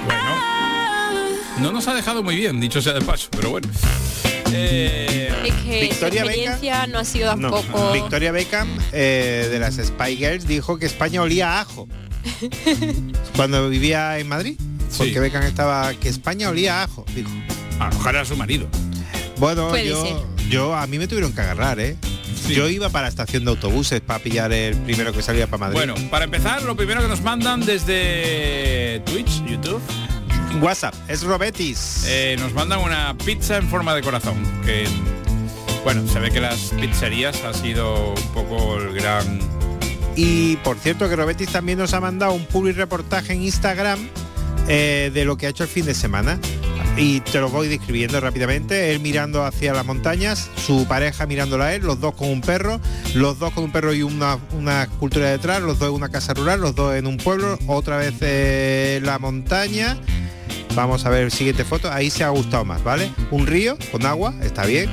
Bueno, no nos ha dejado muy bien, dicho sea de paso, pero bueno. Eh,
es que
Victoria
su experiencia
Beckham,
no ha sido
no,
tampoco...
Victoria Beckham, eh, de las Spy Girls, dijo que España olía a ajo cuando vivía en Madrid, porque
Sí.
Beckham estaba, que España olía a ajo, dijo.
A lo mejor era su marido.
Bueno,
Puede
yo,
ser.
yo a mí me tuvieron que agarrar, ¿eh?
Sí.
Yo iba para la estación de autobuses para pillar el primero que salía para Madrid.
Bueno, para empezar, lo primero que nos mandan desde Twitch, YouTube,
WhatsApp, es Robetis.
eh, nos mandan una pizza en forma de corazón, que bueno, se ve que las pizzerías ha sido un poco el gran...
Y por cierto que Robetis también nos ha mandado un public reportaje en Instagram eh, de lo que ha hecho el fin de semana. Y te lo voy describiendo rápidamente. Él mirando hacia las montañas, su pareja mirándola a él, los dos con un perro, los dos con un perro y una, una escultura detrás, los dos en una casa rural, los dos en un pueblo, otra vez eh, la montaña. Vamos a ver siguiente foto, ahí se ha gustado más, ¿vale? Un río con agua, está bien.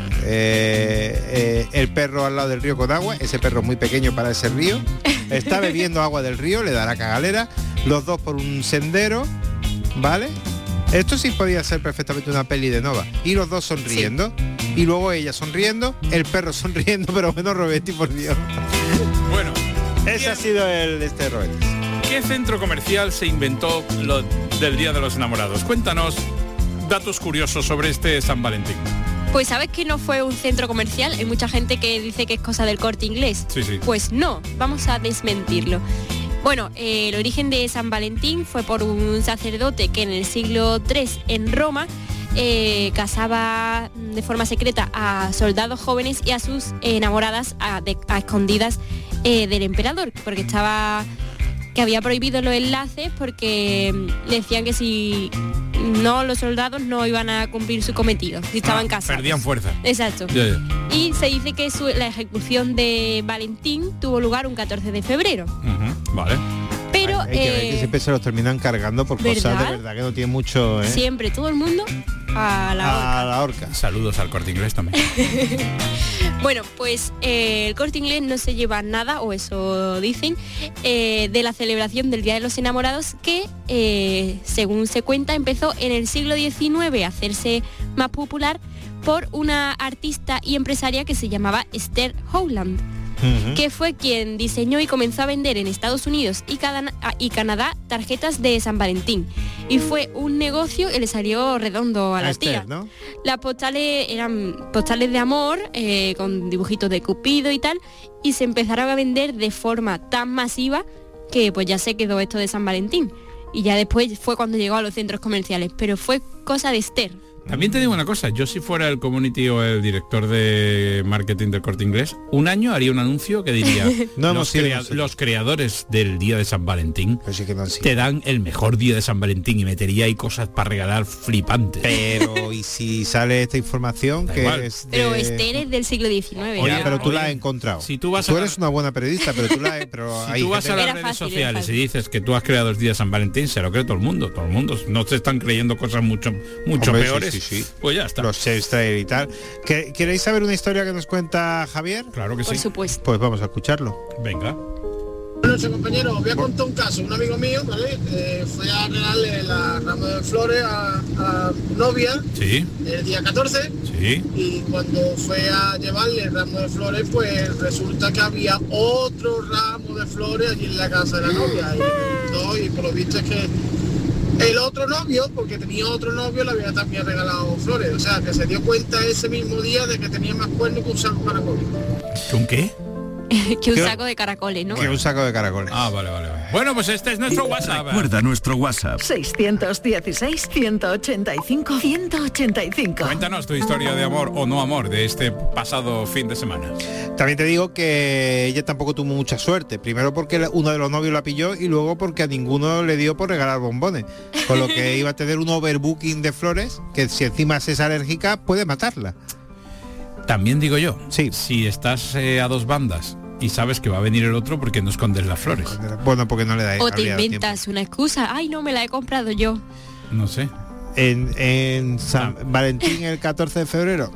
Eh, eh, el perro al lado del río con agua, ese perro es muy pequeño para ese río. Está bebiendo agua del río, le dará cagalera. Los dos por un sendero, ¿vale? Esto sí podía ser perfectamente una peli de Nova. Y los dos sonriendo. Sí. Y luego ella sonriendo, el perro sonriendo, pero bueno, Robetti, por Dios.
Bueno,
ese ha sido el este Robetti.
¿Qué centro comercial se inventó lo del Día de los Enamorados? Cuéntanos datos curiosos sobre este San Valentín.
Pues sabes que no fue un centro comercial, hay mucha gente que dice que es cosa del Corte Inglés.
Sí, sí.
Pues no, vamos a desmentirlo. Bueno, eh, el origen de San Valentín fue por un sacerdote que en el siglo tercero en Roma eh, casaba de forma secreta a soldados jóvenes y a sus enamoradas a, de, a escondidas eh, del emperador, porque estaba... que había prohibido los enlaces porque le decían que si no, los soldados no iban a cumplir su cometido, si estaban
ah,
casados.
Perdían fuerza.
Exacto.
Ya, ya.
Y se dice que su, la ejecución de Valentín tuvo lugar un catorce de febrero.
Uh-huh, vale.
Pero...
Hay, hay que ver
eh,
que siempre se los terminan cargando por
¿verdad?
cosas de verdad que no tiene mucho, ¿eh?
Siempre, todo el mundo a la horca.
A la horca.
Saludos al Corte Inglés también.
Bueno, pues eh, el Corte Inglés no se lleva nada, o eso dicen, eh, de la celebración del Día de los Enamorados, que, eh, según se cuenta, empezó en el siglo diecinueve a hacerse más popular por una artista y empresaria que se llamaba Esther Howland, uh-huh. que fue quien diseñó y comenzó a vender en Estados Unidos y, Cadana- y Canadá tarjetas de San Valentín. Y fue un negocio que le salió redondo a la
Esther,
tía.
¿no?
Las postales eran postales de amor, eh, con dibujitos de Cupido y tal, y se empezaron a vender de forma tan masiva que pues ya se quedó esto de San Valentín. y ya después fue cuando llegó a los centros comerciales, pero fue cosa de Esther.
También te digo una cosa, yo si fuera el community o el director de marketing del Corte Inglés, un año haría un anuncio que diría
no,
los,
no,
crea-
sí,
los creadores del día de San Valentín
sí que no, sí.
te dan el mejor día de San Valentín y metería ahí cosas para regalar flipantes.
Pero y si sale esta información
Da
que
igual.
es de...
Pero Esther es del siglo diecinueve.
Oye,
ya.
pero tú
oye,
la has encontrado.
si tú vas
tú
a
eres una buena periodista, pero tú la has... Pero
Si
hay
tú vas a
gente-
las
Era
redes
fácil, era
sociales y
fácil.
dices que tú has creado el día de San Valentín, se lo cree todo el mundo, todo el mundo. No te están creyendo cosas mucho, mucho
Hombre, sí,
peores.
sí, sí.
Pues ya está.
los sales trade y tal. ¿Que- ¿Queréis saber una historia que nos cuenta Javier?
Claro que
Por
sí.
supuesto.
Pues vamos a escucharlo.
Venga.
Buenas noches, compañeros. Os voy a contar un caso. Un amigo mío, ¿vale? Eh, fue a regalarle la rama de flores a, a novia
Sí,
el día catorce
sí.
y cuando fue a llevarle el ramo de flores, pues resulta que había otro ramo de flores allí en la casa de la novia. Y, le preguntó, y por lo visto es que el otro novio, porque tenía otro novio, le había también regalado flores. O sea, que se dio cuenta ese mismo día de que tenía más cuernos que un saco para comer.
¿Con qué?
Que un
¿Qué?
saco de caracoles, ¿no?
Que un saco de caracoles.
Ah, vale, vale, vale. Bueno, pues este es nuestro WhatsApp.
Recuerda nuestro WhatsApp.
seiscientos dieciséis, ciento ochenta y cinco, ciento ochenta y cinco.
Cuéntanos tu historia de amor o no amor de este pasado fin de semana.
También te digo que ella tampoco tuvo mucha suerte. Primero porque la- uno de los novios la pilló y luego porque a ninguno le dio por regalar bombones. Con lo que iba a tener un overbooking de flores que si encima es alérgica puede matarla.
También digo yo,
Sí.
si estás eh, a dos bandas y sabes que va a venir el otro, ¿por qué no escondes las flores?
Bueno, porque no le da
O te
habría dado
inventas una excusa. Ay, no, me la he comprado yo.
No sé.
tiempo. En, en San Valentín el catorce de febrero.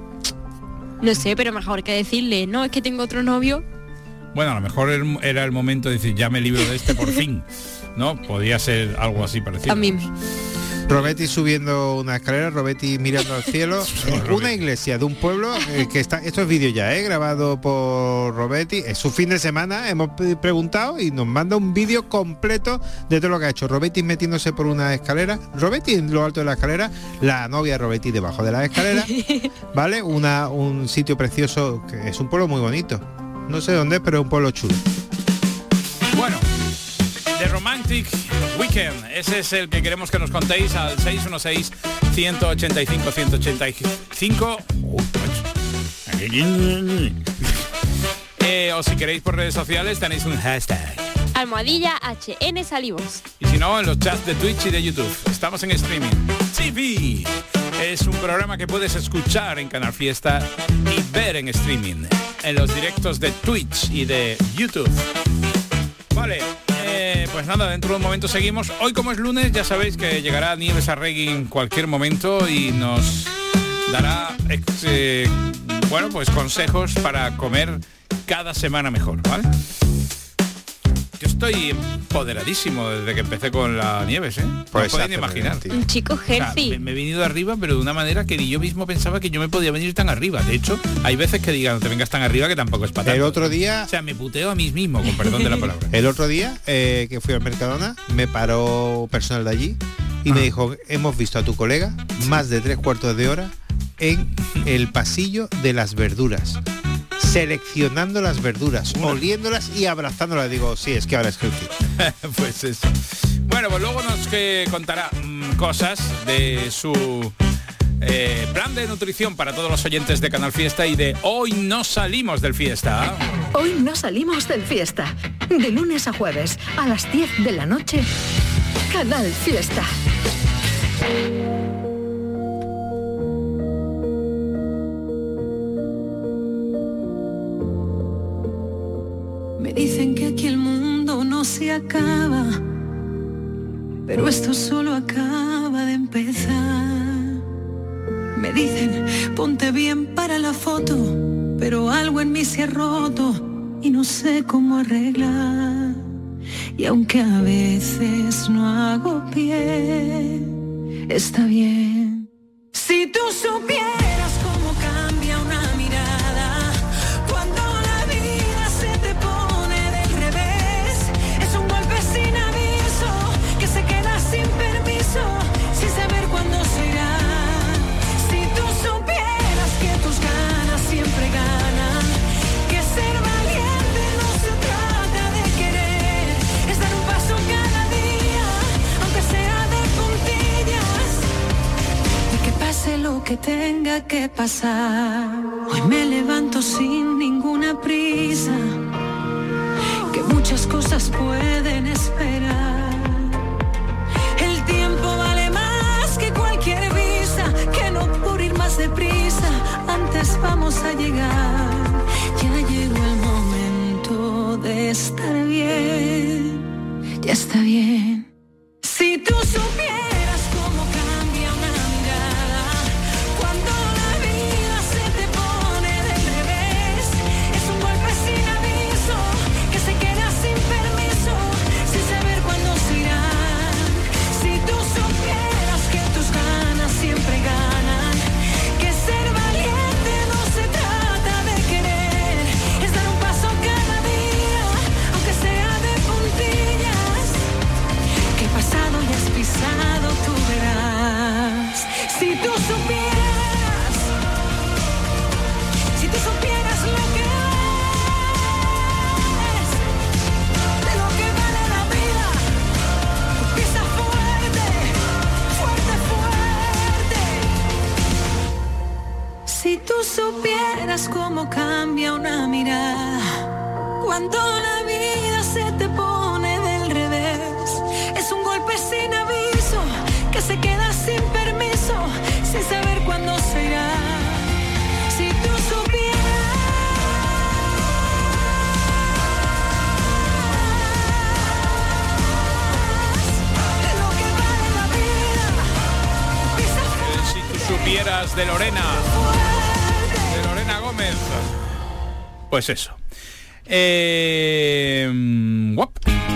No sé, pero mejor que decirle, no, es que tengo otro novio.
Bueno, a lo mejor er- era el momento de decir, ya me libro de este por fin. ¿No? Podía ser algo así parecido.
También.
Robetti subiendo una escalera, Robetti mirando al cielo. Una iglesia de un pueblo eh, que está, esto es vídeo ya, eh, grabado por Robetti. Es su fin de semana, hemos pe- preguntado y nos manda un vídeo completo de todo lo que ha hecho. Robetti metiéndose por una escalera, Robetti en lo alto de la escalera, la novia de Robetti debajo de la escalera, ¿vale? Una, un sitio precioso, que es un pueblo muy bonito. No sé dónde es, pero es un pueblo chulo.
Bueno, The Romantic Weekend, ese es el que queremos que nos contéis al seis uno seis, uno ocho cinco, uno ocho cinco. Uh, macho. eh, o si queréis por redes sociales tenéis un hashtag.
Almohadilla H N Salimos.
Y si no, en los chats de Twitch y de YouTube. Estamos en streaming. T V es un programa que puedes escuchar en Canal Fiesta y ver en streaming, en los directos de Twitch y de YouTube. Vale, eh, pues nada, dentro de un momento seguimos. Hoy, como es lunes, ya sabéis que llegará Nieves Arregui en cualquier momento y nos dará ex, eh, bueno, pues consejos para comer cada semana mejor, ¿vale? Yo estoy empoderadísimo desde que empecé con la Nieves, ¿eh? No
Pues
podéis ni
exactamente,
imaginar.
tío.
Un chico
O sea,
healthy.
me, me he venido arriba, pero de una manera que ni yo mismo pensaba que yo me podía venir tan arriba. De hecho, hay veces que digan, no te vengas tan arriba que tampoco es para
El
tanto.
otro día,
O sea, me puteo a mí mismo, con perdón de la palabra.
el otro día eh, que fui al Mercadona, me paró personal de allí y me
Ah.
dijo, hemos visto a tu colega más de tres cuartos de hora en el pasillo de las verduras, seleccionando las verduras, oliéndolas y abrazándolas. Digo, sí, es que ahora es healthy.
Pues eso. Bueno, pues luego nos que contará mm, cosas de su eh, plan de nutrición para todos los oyentes de Canal Fiesta y de Hoy no salimos del Fiesta.
Hoy no salimos del Fiesta. De lunes a jueves a las diez de la noche. Canal Fiesta.
Me dicen que aquí el mundo no se acaba, pero esto solo acaba de empezar. Me dicen, ponte bien para la foto, pero algo en mí se ha roto y no sé cómo arreglar. Y aunque a veces no hago pie, está bien. Si tú supieras cómo cambia una mirada cuando la vida se te pone del revés, es un golpe sin aviso que se queda sin permiso, sin saber cuándo se irá. Si tú supieras que tus ganas siempre ganan, que ser valiente no se trata de querer, es dar un paso cada día, aunque tenga que pasar. Hoy me levanto sin ninguna prisa, que muchas cosas pueden esperar. El tiempo vale más que cualquier visa, que no por ir más deprisa, antes vamos a llegar. Ya llegó el momento de estar bien, ya está bien. Si tú supieras cómo cambia una mirada cuando la vida se te pone del revés, es un golpe sin aviso que se queda sin permiso, sin saber cuándo se irá. Si tú supieras que tus ganas siempre ganan, que ser valiente no se trata de querer, es dar un paso cada día, aunque sea de puntillas, que pasado ya has pisado, tú verás. Si tú supieras, si tú supieras lo que es, de lo que vale la vida, pisa fuerte, fuerte, fuerte. Si tú supieras cómo cambia una mirada cuando la vida se te pone del revés, es un golpe sin aviso que se queda sin permiso, sin saber cuándo se irá. Si tú supieras de lo que vale la vida, pisa
Si tú supieras de Lorena, de Lorena Gómez. Pues eso. Eh, guap.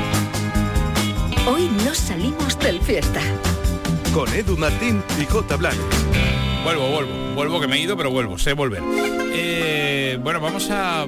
Hoy no salimos del fiesta.
Con Edu Martín y J. Blanes.
Vuelvo, vuelvo, vuelvo que me he ido, pero vuelvo, sé volver. Eh, bueno, vamos a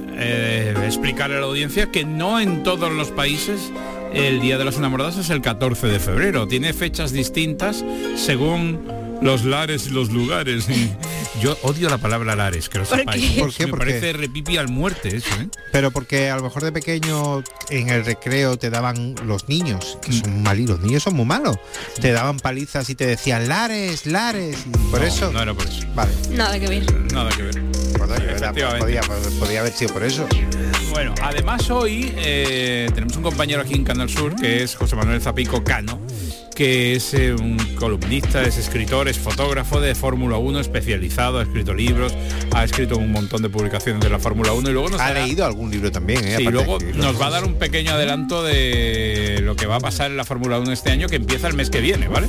eh, explicarle a la audiencia que no en todos los países el Día de los Enamorados es el catorce de febrero. Tiene fechas distintas según los lares y los lugares. Yo odio la palabra lares, que lo
¿Por
sepáis.
qué? ¿Por qué?
Me
¿Por
parece
qué?
repipi al muerte eso, ¿eh?
Pero porque a lo mejor de pequeño en el recreo te daban los niños, que son malos, los niños son muy malos. Te daban palizas y te decían lares, lares, y por
No,
eso.
no era por eso.
Vale.
Nada que ver.
Nada que ver.
Bueno, yo era-
Efectivamente.
podía, podía haber sido por eso.
Bueno, además hoy eh, tenemos un compañero aquí en Canal Sur, que es José Manuel Zapico Cano, que es eh, un columnista, es escritor, es fotógrafo de Fórmula uno especializado, ha escrito libros, ha escrito un montón de publicaciones de la Fórmula uno y luego nos
Ha
dará-
leído algún libro también, ¿eh?
Sí,
Aparte
luego
de escribirlo.
nos va a dar un pequeño adelanto de lo que va a pasar en la Fórmula uno este año, que empieza el mes que viene, ¿vale?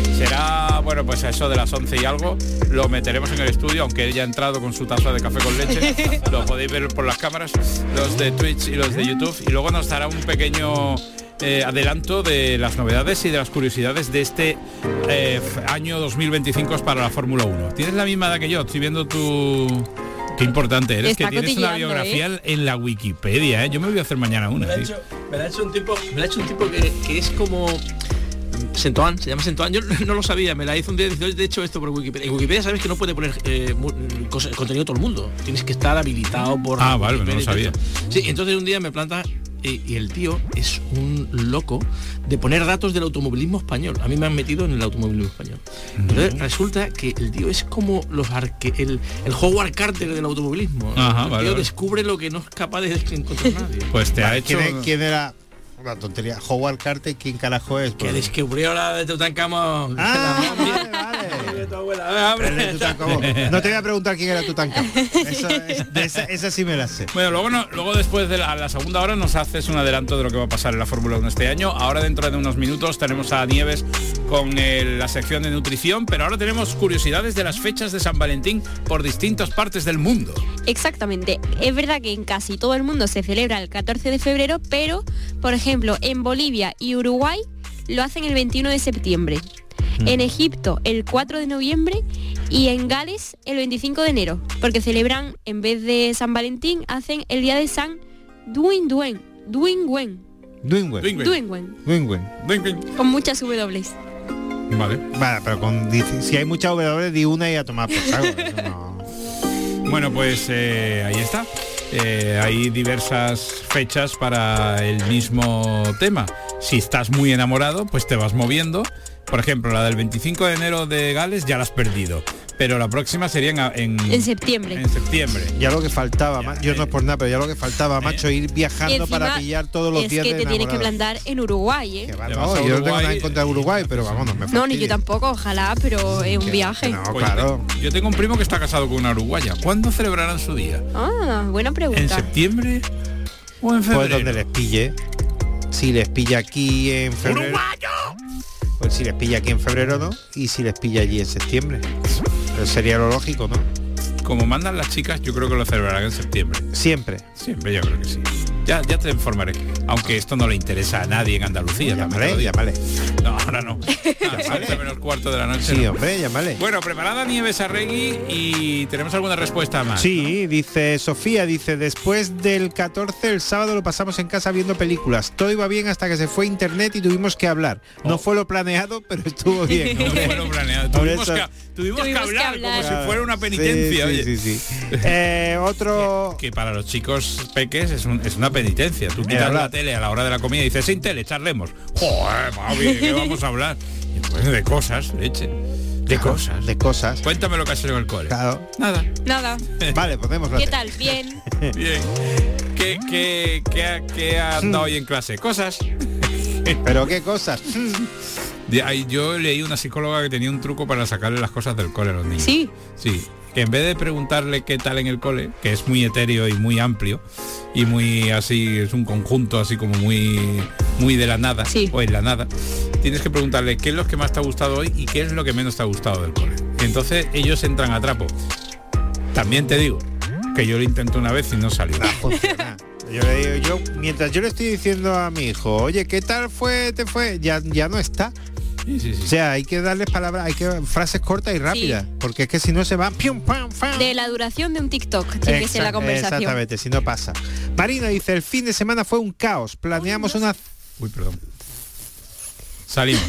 Será, bueno, pues a eso de las once y algo, lo meteremos en el estudio, aunque él ya ha entrado con su taza de café con leche, lo podéis ver por las cámaras, los de Twitch y los de YouTube, y luego nos dará un pequeño eh, adelanto de las novedades y de las curiosidades de este eh, año dos mil veinticinco para la Fórmula uno. Tienes la misma edad que yo, estoy viendo tu... Qué importante eres,
Está
que tienes una
cotilleando,
biografía
¿eh?
en la Wikipedia, ¿eh? Yo me voy a hacer mañana una.
Me la ha
tío.
hecho, me la ha hecho un tipo, me la ha hecho un tipo que, que es como Sentoan, se llama Sentoan. Yo no lo sabía, me la hizo un día. De hecho, esto por Wikipedia. En Wikipedia sabes que no puede poner eh, mu- cosa- contenido todo el mundo. Tienes que estar habilitado por.
Ah, vale, no lo
Wikipedia y
sabía.
todo esto. Sí, entonces un día me planta y, y el tío es un loco de poner datos del automovilismo español. A mí me han metido en el automovilismo español. Entonces resulta que el tío es como los arque el, el Howard Carter del automovilismo.
Ajá,
el
vale,
tío
vale.
descubre lo que no es capaz de encontrar nadie.
Pues te ha
Vale,
hecho...
¿quién, es- quién era? Una tontería. Howard Carter, ¿quién carajo es?
Que descubrió la de Tutankamón.
Ah,
La momia de tu abuela.
El de Tutankamón. No te voy a preguntar quién era Tutankamón. Eso es- de esa, esa sí me la sé.
Bueno, luego, no, luego después de la, la segunda hora nos haces un adelanto de lo que va a pasar en la Fórmula uno este año. Ahora dentro de unos minutos tenemos a Nieves con el- la sección de nutrición, pero ahora tenemos curiosidades de las fechas de San Valentín por distintas partes del mundo.
Exactamente. Es verdad que en casi todo el mundo se celebra el catorce de febrero, pero, por ejemplo, en Bolivia y Uruguay lo hacen el veintiuno de septiembre. En Egipto el cuatro de noviembre y en Gales el veinticinco de enero, porque celebran, en vez de San Valentín, hacen el día de San Duin Duen, Duin Wen,
Dwingwen.
Duin Wen,
Dwingwen.
con muchas W.
Vale.
Vale, pero con, dice- si hay mucha W, di una y a tomar por saco. Eso no.
Bueno, pues eh, ahí está. Eh, hay diversas fechas para el mismo tema. Si estás muy enamorado, pues te vas moviendo. Por ejemplo, la del veinticinco de enero de Gales ya la has perdido. pero la próxima sería en, en,
En septiembre.
En septiembre.
Ya lo que faltaba, ma- yo no es por nada, pero ya lo que faltaba, macho, ir viajando
Encima,
para pillar todos los
es
días
que
de
te tienes que
enamorado.
plantar en Uruguay, ¿eh?
Que va,
Te
no,
vas a
yo no tengo
Uruguay,
nada en contra de Uruguay, pero vamos, no me
No, ni yo
fastidies.
tampoco, ojalá, pero es un viaje.
No,
Pues
claro.
yo, te- yo tengo un primo que está casado con una uruguaya. ¿Cuándo celebrarán su día?
Ah, buena pregunta.
¿En septiembre o en febrero?
Pues donde les pille. Si les pilla aquí en febrero. Pues si les pilla aquí en febrero, ¿no? Y si les pilla allí en septiembre. Pero sería lo lógico, ¿no?
Como mandan las chicas, yo creo que lo celebrarán en septiembre.
Siempre.
Siempre, yo creo que sí. Ya, ya te informaré. Aunque esto no le interesa a nadie en Andalucía. también te lo
Llámale,
digo.
llámale.
No, ahora no. A las once menos cuarto de la noche.
Sí,
no.
hombre, llámale.
Bueno, preparada Nieves Arregui y tenemos alguna respuesta más.
Sí, dice Sofía, dice, después del catorce, el sábado lo pasamos en casa viendo películas. Todo iba bien hasta que se fue internet y tuvimos que hablar. No
Oh.
fue lo planeado, pero estuvo bien.
No fue lo planeado.
Hombre,
Tuvimos,
eso-
que, tuvimos que
Tuvimos que
hablar
hablar.
como si fuera una penitencia.
Sí,
oye.
sí, sí, sí. Eh, otro...
Que para los chicos peques es, un- es una penitencia. Tú quitas
hablar.
la tele a la hora de la comida y dices, sin tele, charlemos. Joder, mami, ¿qué vamos a hablar? Y pues de cosas, leche. De
Claro,
cosas.
De cosas.
Cuéntame lo que has hecho en el cole.
Claro.
Nada.
Nada.
Vale, podemos
¿Qué tal? Bien.
Bien. ¿Qué, qué, qué, ha- qué has dado hoy en clase? Cosas.
Pero qué cosas.
De ahí, yo leí una psicóloga que tenía un truco para sacarle las cosas del cole a los niños.
Sí.
Sí. Que en vez de preguntarle qué tal en el cole, que es muy etéreo y muy amplio, y muy así, es un conjunto así como muy muy de la nada,
Sí.
o en la nada, tienes que preguntarle qué es lo que más te ha gustado hoy y qué es lo que menos te ha gustado del cole. Y entonces ellos entran a trapo. También te digo que yo lo intenté una vez y no salió.
No funciona. Yo le digo, yo, mientras yo le estoy diciendo a mi hijo, oye, ¿qué tal fue? ¿Te fue? Ya, ya no está.
Sí, sí, sí.
O sea, hay que darles palabras, hay que frases cortas y rápidas, porque es que si no se va pium, pam, pam.
De la duración de un TikTok tiene que ser la
Exact-
conversación.
Exactamente, si no pasa. Marina dice, el fin de semana fue un caos. Planeamos una...
Uy, perdón. Salimos.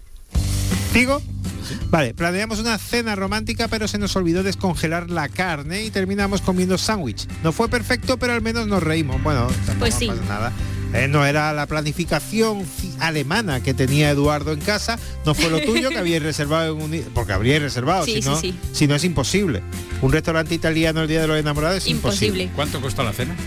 ¿Sigo? Vale, planeamos una cena romántica, pero se nos olvidó descongelar la carne y terminamos comiendo sándwich. No fue perfecto, pero al menos nos reímos. Bueno, tampoco
Pues sí.
pasa nada. Eh, no era la planificación fi- alemana que tenía Eduardo en casa, no fue lo tuyo que habíais reservado en un... Porque habríais reservado,
Sí,
si, no,
sí, sí.
si no es imposible. Un restaurante italiano el Día de los Enamorados es imposible.
Imposible.
¿Cuánto costó la cena?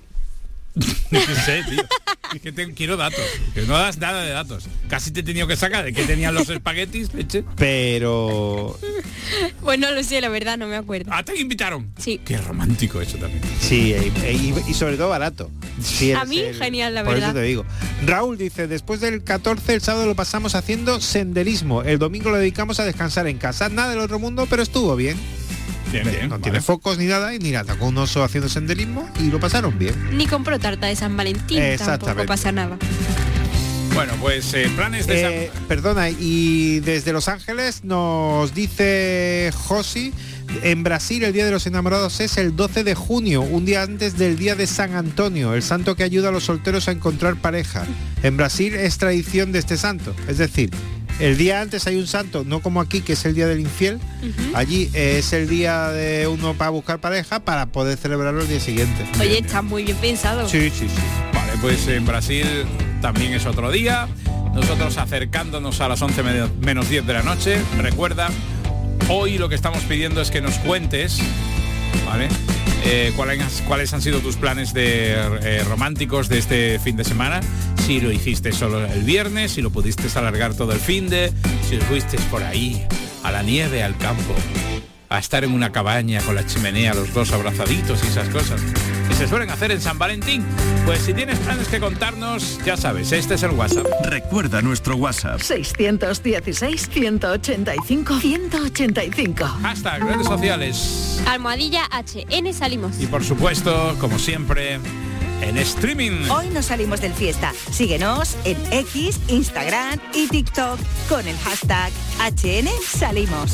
No sé, tío. Es que te, quiero datos. Que no das nada de datos. Casi te he tenido que sacar de que tenían los espaguetis, leche.
Pero...
Pues no lo sé, la verdad, no me acuerdo.
¿Ah, te invitaron?
Sí.
Qué romántico eso también.
Sí, e- e- y, y sobre todo barato. Sí,
A
es
mí,
el-
genial, la
por
verdad.
eso te digo. Raúl dice, después del catorce, el sábado lo pasamos haciendo senderismo. El domingo lo dedicamos a descansar en casa. Nada del otro mundo, pero estuvo bien.
Bien, bien.
No
vale.
tiene focos ni nada, y ni nada. Con un oso haciendo senderismo y lo pasaron bien.
Ni compró tarta de San Valentín, tampoco
Exactamente.
pasa nada.
Bueno, pues eh, planes de
Eh, perdona, y desde Los Ángeles nos dice Josi, en Brasil el Día de los Enamorados es el doce de junio, un día antes del Día de San Antonio, el santo que ayuda a los solteros a encontrar pareja. En Brasil es tradición de este santo, es decir, el día antes hay un santo, no como aquí que es el Día del Infiel,
Ujú.
allí eh, es el día de uno para buscar pareja para poder celebrarlo el día siguiente.
Oye, está muy bien pensado.
Sí, sí, sí.
Vale, pues en Brasil también es otro día. Nosotros acercándonos a las once menos diez de la noche. Recuerda, hoy lo que estamos pidiendo es que nos cuentes, ¿vale? Eh, ¿cuáles, cuáles han sido tus planes de eh, románticos de este fin de semana? Si lo hiciste solo el viernes, si lo pudiste alargar todo el fin de, si fuiste por ahí, a la nieve, al campo, a estar en una cabaña con la chimenea, los dos abrazaditos y esas cosas que se suelen hacer en San Valentín. Pues si tienes planes que contarnos, ya sabes, este es el WhatsApp.
Recuerda nuestro WhatsApp.
seiscientos dieciséis, ciento ochenta y cinco, ciento ochenta y cinco.
Hashtag redes sociales.
Almohadilla H N salimos.
Y por supuesto, como siempre, en streaming.
Hoy nos salimos del fiesta. Síguenos en X, Instagram y TikTok con el hashtag H N Salimos.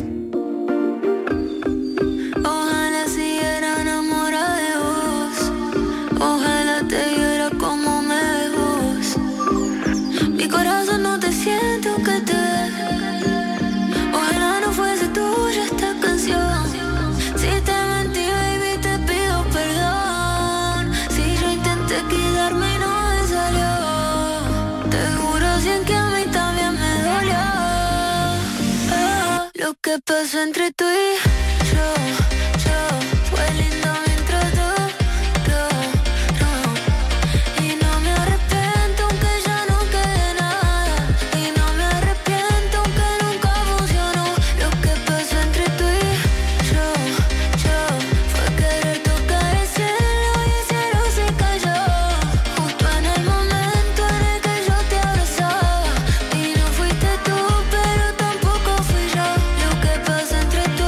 Ojalá siguiera enamorada de vos. Ojalá te viera como me ves vos. Mi corazón no te siente que te. Ojalá no fuese tuya esta canción. Si te mentí, baby, te pido perdón. Si yo intenté quedarme y no me salió. Te juro cien que a mí también me dolió. Oh, lo que que pasó entre tú y yo, yo, fue lindo mientras duró, no. Y no me arrepiento aunque ya no quede nada. Y no me arrepiento aunque nunca funcionó. Lo que pasó entre tú y yo, yo, fue querer tocar el cielo y el cielo se cayó. Justo en el momento en el que yo te abrazaba. Y no fuiste tú, pero tampoco fui yo. Lo que pasa entre tú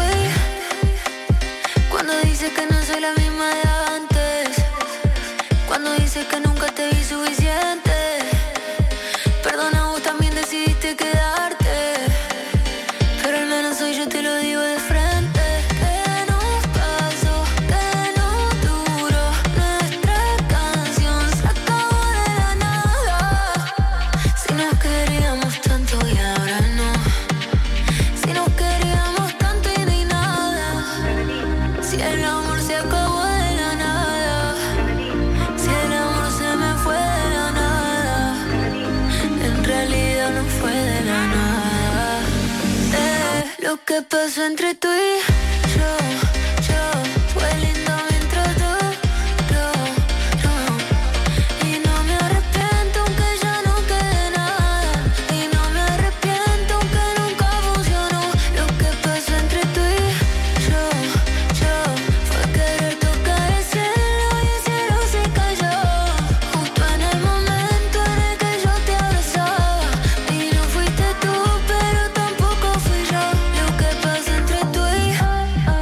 y cuando dices que no soy la misma de antes, cuando dices que nunca te vi suficiente. Perdona, vos también decidiste quedarte, pero al menos hoy yo te lo digo de frente. Que nos pasó, que no duró, nuestra canción se acabó de la nada. Si nos queríamos tanto y ahora no. Si nos queríamos tanto y no hay nada. Si el amor se acabó de la nada. Si el amor se me fue de la nada. En realidad no fue de la nada. Eh, lo que pasó entre tú y yo, yo, fue lindo mientras duró, no. Y no me arrepiento aunque ya no quede nada. Y no me arrepiento aunque nunca funcionó. Lo que pasó entre tú y yo, yo, fue querer tocar el cielo y el cielo se cayó. Justo en el momento en el que yo te abrazaba. Y no fuiste tú, pero tampoco fui yo. Lo que pasó entre tú y yo.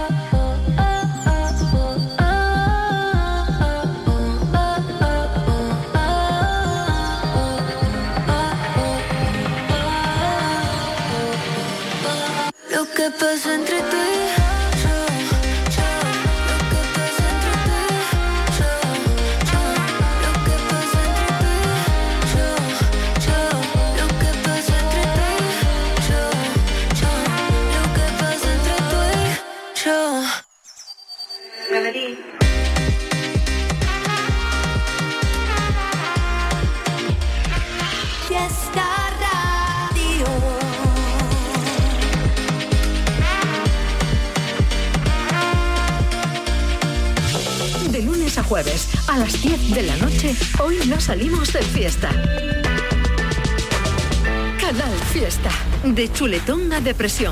Lo que pasó entre tú y yo, yo, lo que pasó entre tú y yo, yo, lo que pasó entre tú y yo, yo, lo que pasó entre tú y yo, yo, lo que pasó entre tú y yo. Fiesta Radio.
De lunes a jueves, a las diez de la noche, hoy no salimos de fiesta. Canal Fiesta, de chuletón a depresión.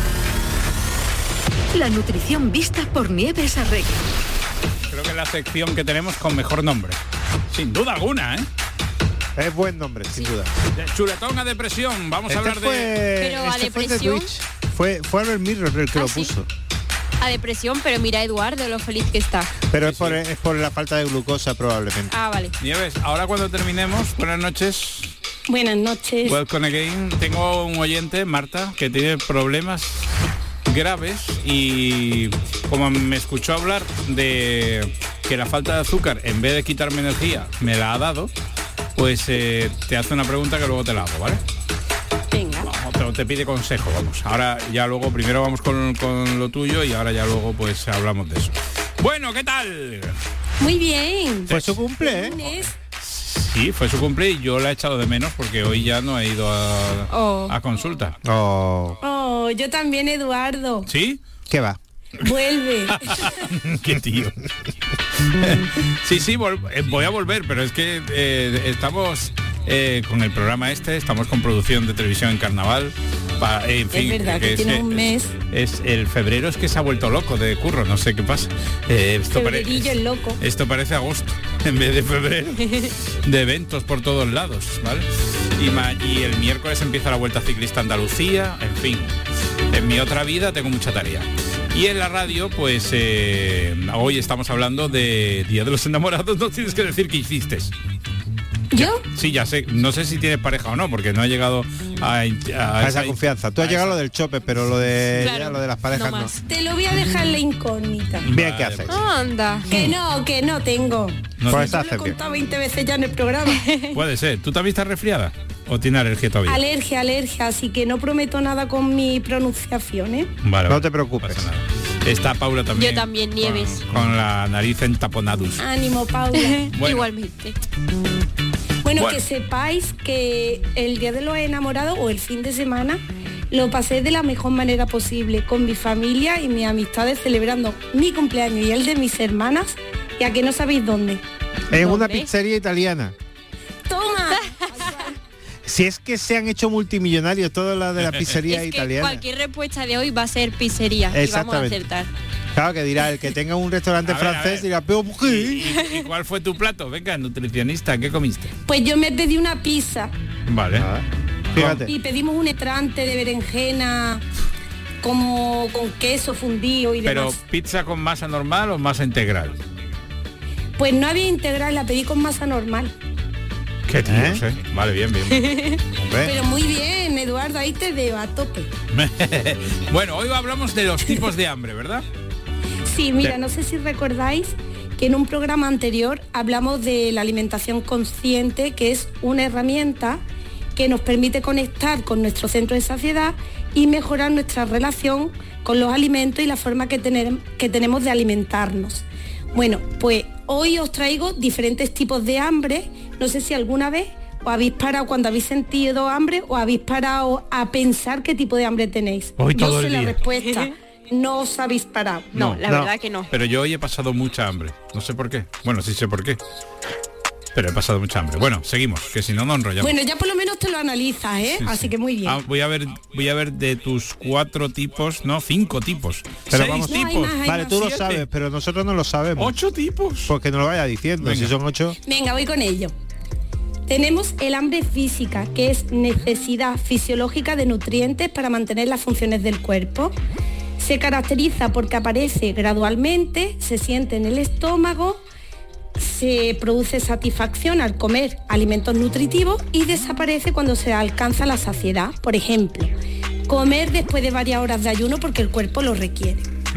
La nutrición vista por Nieves Arregui.
Creo que es la sección que tenemos con mejor nombre. Sin duda alguna, ¿eh?
Es buen nombre, sin duda.
De chuletón a depresión. Vamos
Este
a hablar
fue-
de...
Pero a
este fue de
depresión.
Twitch. Fue, fue Albert Mirror el que
¿Ah,
lo
sí?
puso.
A depresión, pero mira a Eduardo lo feliz que está.
Pero es, por, es por la falta de glucosa probablemente.
Ah, vale.
Nieves, ahora cuando terminemos, buenas noches.
Buenas noches.
Welcome again. Tengo un oyente, Marta, que tiene problemas graves y como me escuchó hablar de que la falta de azúcar, en vez de quitarme energía, me la ha dado, pues eh, te hace una pregunta que luego te la hago, ¿vale?
Venga.
Vamos, te, te pide consejo, vamos. Ahora ya luego, primero vamos con, con lo tuyo y ahora ya luego pues hablamos de eso. Bueno, ¿qué tal?
Muy bien.
Fue su cumple, ¿eh?
Lunes.
Sí, fue su cumple y yo la he echado de menos porque hoy ya no he ido a,
Oh.
a consulta.
Oh.
Oh, yo también, Eduardo.
¿Sí?
¿Qué va?
Vuelve.
Qué tío. Sí, sí, vol- eh, voy a volver, pero es que eh, estamos eh, con el programa este, estamos con producción de televisión en carnaval. Pa, en fin,
Es verdad que tiene un mes.
Es, el febrero es que se ha vuelto loco de curro, no sé qué pasa. Eh, esto, pare-
Febrerillo el loco.
esto parece agosto en vez de febrero, de eventos por todos lados, ¿vale? Y, ma- y el miércoles empieza la Vuelta Ciclista Andalucía, en fin. En mi otra vida tengo mucha tarea. Y en la radio, pues eh, hoy estamos hablando de Día de los Enamorados. No tienes que decir qué hiciste.
¿Yo?
Sí, ya sé. No sé si tienes pareja o no, porque no ha llegado a, a
A
esa-
esa confianza. Tú has llegado a lo del chope, pero lo de,
Claro,
ya lo de las parejas
no
no.
más. Te lo voy a dejar la incógnita.
Bien, ¿qué haces?
Anda.
Que no, que no tengo.
No
Pues
sé.
está
Lo he
bien.
contado veinte veces ya en el programa.
Puede ser. ¿Tú también estás resfriada? ¿O tienes alergia todavía?
Alergia, alergia, así que no prometo nada con mi pronunciación, ¿eh?
Vale,
No
vale,
te preocupes.
pasa nada. Está Paula también.
Yo también, Nieves.
Con, con la nariz entaponadus.
Ánimo, Paula.
Bueno.
Igualmente.
Bueno,
Bueno.
que sepáis que el Día de los Enamorados o el fin de semana Lo pasé de la mejor manera posible, con mi familia y mis amistades, celebrando mi cumpleaños y el de mis hermanas, y a que no sabéis dónde.
En una pizzería italiana.
¡Toma!
Si es que se han hecho multimillonarios todos los de la pizzería
Es que
italiana.
cualquier respuesta de hoy va a ser pizzería y vamos a acertar.
Claro que dirá, el que tenga un restaurante
A ver,
francés
a ver.
dirá, pero ¿por qué?
¿Y, y cuál fue tu plato? Venga, nutricionista, ¿qué comiste?
Pues yo me pedí una pizza
Vale.
Fíjate.
y pedimos un entrante de berenjena como con queso fundido y
Pero
demás.
pizza con masa normal o masa integral.
Pues no había integral, la pedí con masa normal.
Qué tíos, ¿eh? Vale, bien, bien.
Pero muy bien, Eduardo, ahí te veo a tope.
Bueno, hoy hablamos de los tipos de hambre, ¿verdad?
Sí, mira, no sé si recordáis que en un programa anterior hablamos de la alimentación consciente, que es una herramienta que nos permite conectar con nuestro centro de saciedad y mejorar nuestra relación con los alimentos y la forma que, tener, que tenemos de alimentarnos. Bueno, pues hoy os traigo diferentes tipos de hambre. No sé si alguna vez os habéis parado cuando habéis sentido hambre o habéis parado a pensar qué tipo de hambre tenéis.
Hoy
Yo
todo
sé
el
la
día.
respuesta. No os habéis parado.
No, la verdad que no.
Pero yo hoy he pasado mucha hambre. No sé por qué. Bueno, sí sé por qué. Pero he pasado mucha hambre. Bueno, seguimos, que si no nos enrollamos.
Bueno, ya por lo menos te lo analizas, ¿eh?
Sí,
Así
sí.
que muy bien.
Ah, voy a ver, voy a ver de tus cuatro tipos, no, cinco tipos.
Pero
Seis
vamos,
tipos.
vale, tú lo
Siete.
sabes, pero nosotros no lo sabemos.
Ocho tipos.
Porque no lo vaya diciendo,
Venga.
si son ocho.
Venga, voy con ello. Tenemos el hambre física, que es necesidad fisiológica de nutrientes para mantener las funciones del cuerpo. Se caracteriza porque aparece gradualmente, se siente en el estómago, se produce satisfacción al comer alimentos nutritivos y desaparece cuando se alcanza la saciedad. Por ejemplo, comer después de varias horas de ayuno porque el cuerpo lo requiere.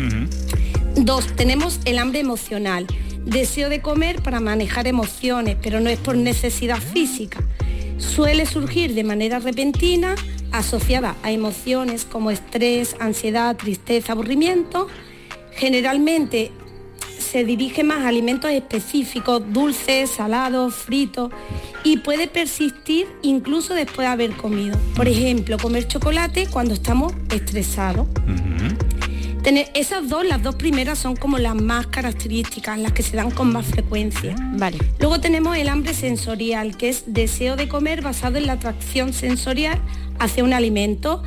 Dos, tenemos el hambre emocional. Deseo de comer para manejar emociones, pero no es por necesidad física. Suele surgir de manera repentina, asociada a emociones como estrés, ansiedad, tristeza, aburrimiento. Generalmente se dirige más a alimentos específicos, dulces, salados, fritos, y puede persistir incluso después de haber comido. Por ejemplo, comer chocolate cuando estamos estresados. Tener esas dos, las dos primeras son como las más características, las que se dan con más frecuencia.
Vale.
Luego tenemos el hambre sensorial, que es deseo de comer basado en la atracción sensorial hacia un alimento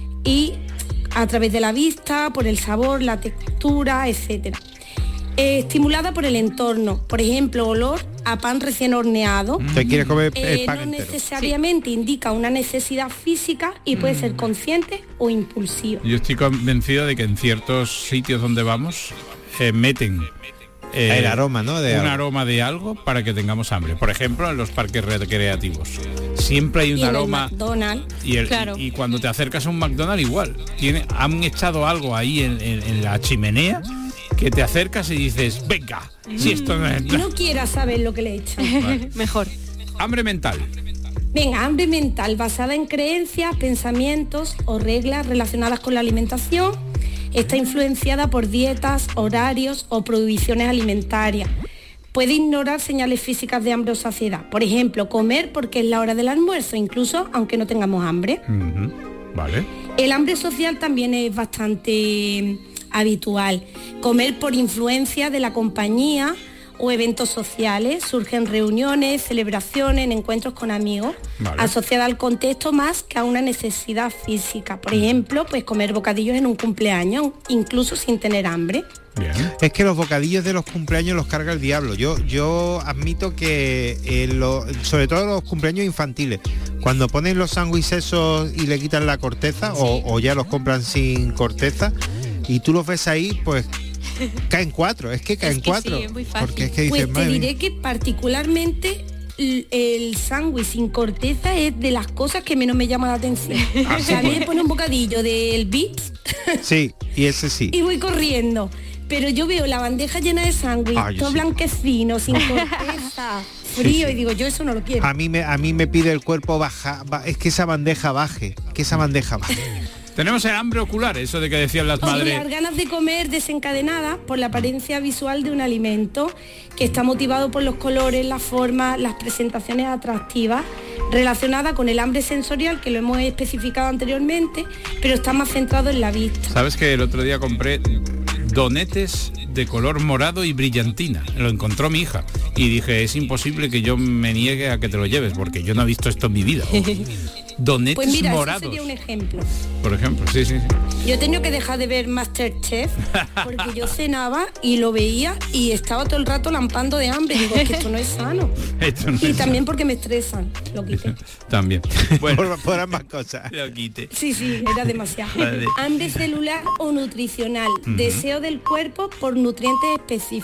y a través de la vista, por el sabor, la textura, etcétera. Eh, estimulada por el entorno, por ejemplo, olor a pan recién horneado.
Te quieres comer
Eh,
el pan
no
entero.
necesariamente indica una necesidad física y puede ser consciente o impulsiva.
Yo estoy convencido de que en ciertos sitios donde vamos eh, meten eh,
El aroma, ¿no? De
un
algo.
aroma de algo para que tengamos hambre. Por ejemplo, en los parques recreativos. Siempre hay un
Y en el
aroma.
McDonald's,
Y, el-
claro.
y cuando te acercas a un McDonald's igual. Tiene, han echado algo ahí en, en- en la chimenea que te acercas y dices, venga, si esto no es...
No quieras saber lo que le he hecho.
Vale.
Mejor.
Hambre mental.
Venga, hambre mental basada en creencias, pensamientos o reglas relacionadas con la alimentación. Está influenciada por dietas, horarios o prohibiciones alimentarias. Puede ignorar señales físicas de hambre o saciedad. Por ejemplo, comer porque es la hora del almuerzo, incluso aunque no tengamos hambre.
Ujú. Vale.
El hambre social también es bastante habitual. Comer por influencia de la compañía o eventos sociales. Surgen reuniones, celebraciones, encuentros con amigos,
Vale.
asociada al contexto más que a una necesidad física. Por ejemplo, pues comer bocadillos en un cumpleaños, incluso sin tener hambre.
Es que los bocadillos de los cumpleaños los carga el diablo. Yo yo admito que eh, lo- sobre todo los cumpleaños infantiles, cuando ponen los sándwiches esos y le quitan la corteza o, o ya los compran sin corteza y tú los ves ahí, pues caen cuatro. Es que caen
Es que
cuatro.
sí, es muy fácil.
Porque es que dices,
Pues te
madre mía.
diré que particularmente l- el sándwich sin corteza es de las cosas que menos me llama la atención.
Ah,
O sea, a
sí,
mí
pues.
me pone un bocadillo del Vips
Sí, y ese sí.
y voy corriendo. Pero yo veo la bandeja llena de sándwich,
Ah, yo
todo
sí.
blanquecino, sin corteza, frío, y digo, yo eso no lo quiero.
A mí me a mí me pide el cuerpo baja, ba- es que esa bandeja baje, que esa bandeja baje.
Tenemos el hambre ocular, eso de que decían las
O las
madres.
ganas de comer desencadenadas por la apariencia visual de un alimento que está motivado por los colores, las formas, las presentaciones atractivas, relacionada con el hambre sensorial, que lo hemos especificado anteriormente, pero está más centrado en la vista.
¿Sabes que el otro día compré donetes de color morado y brillantina? Lo encontró mi hija y dije, es imposible que yo me niegue a que te lo lleves, porque yo no he visto esto en mi vida. Donetes
pues mira,
morados.
Ese sería un ejemplo.
Por ejemplo, sí, sí, sí.
Yo he tenido que dejar de ver MasterChef porque yo cenaba y lo veía y estaba todo el rato lampando de hambre. Digo, es que esto no es sano.
Esto no
y
es
también
sano.
porque me estresan. Lo quité.
También. Bueno,
por, por ambas cosas.
Lo quité.
Sí, sí, era demasiado.
Vale.
Hambre celular o nutricional.
Ujú.
Deseo del cuerpo por nutrientes específicos.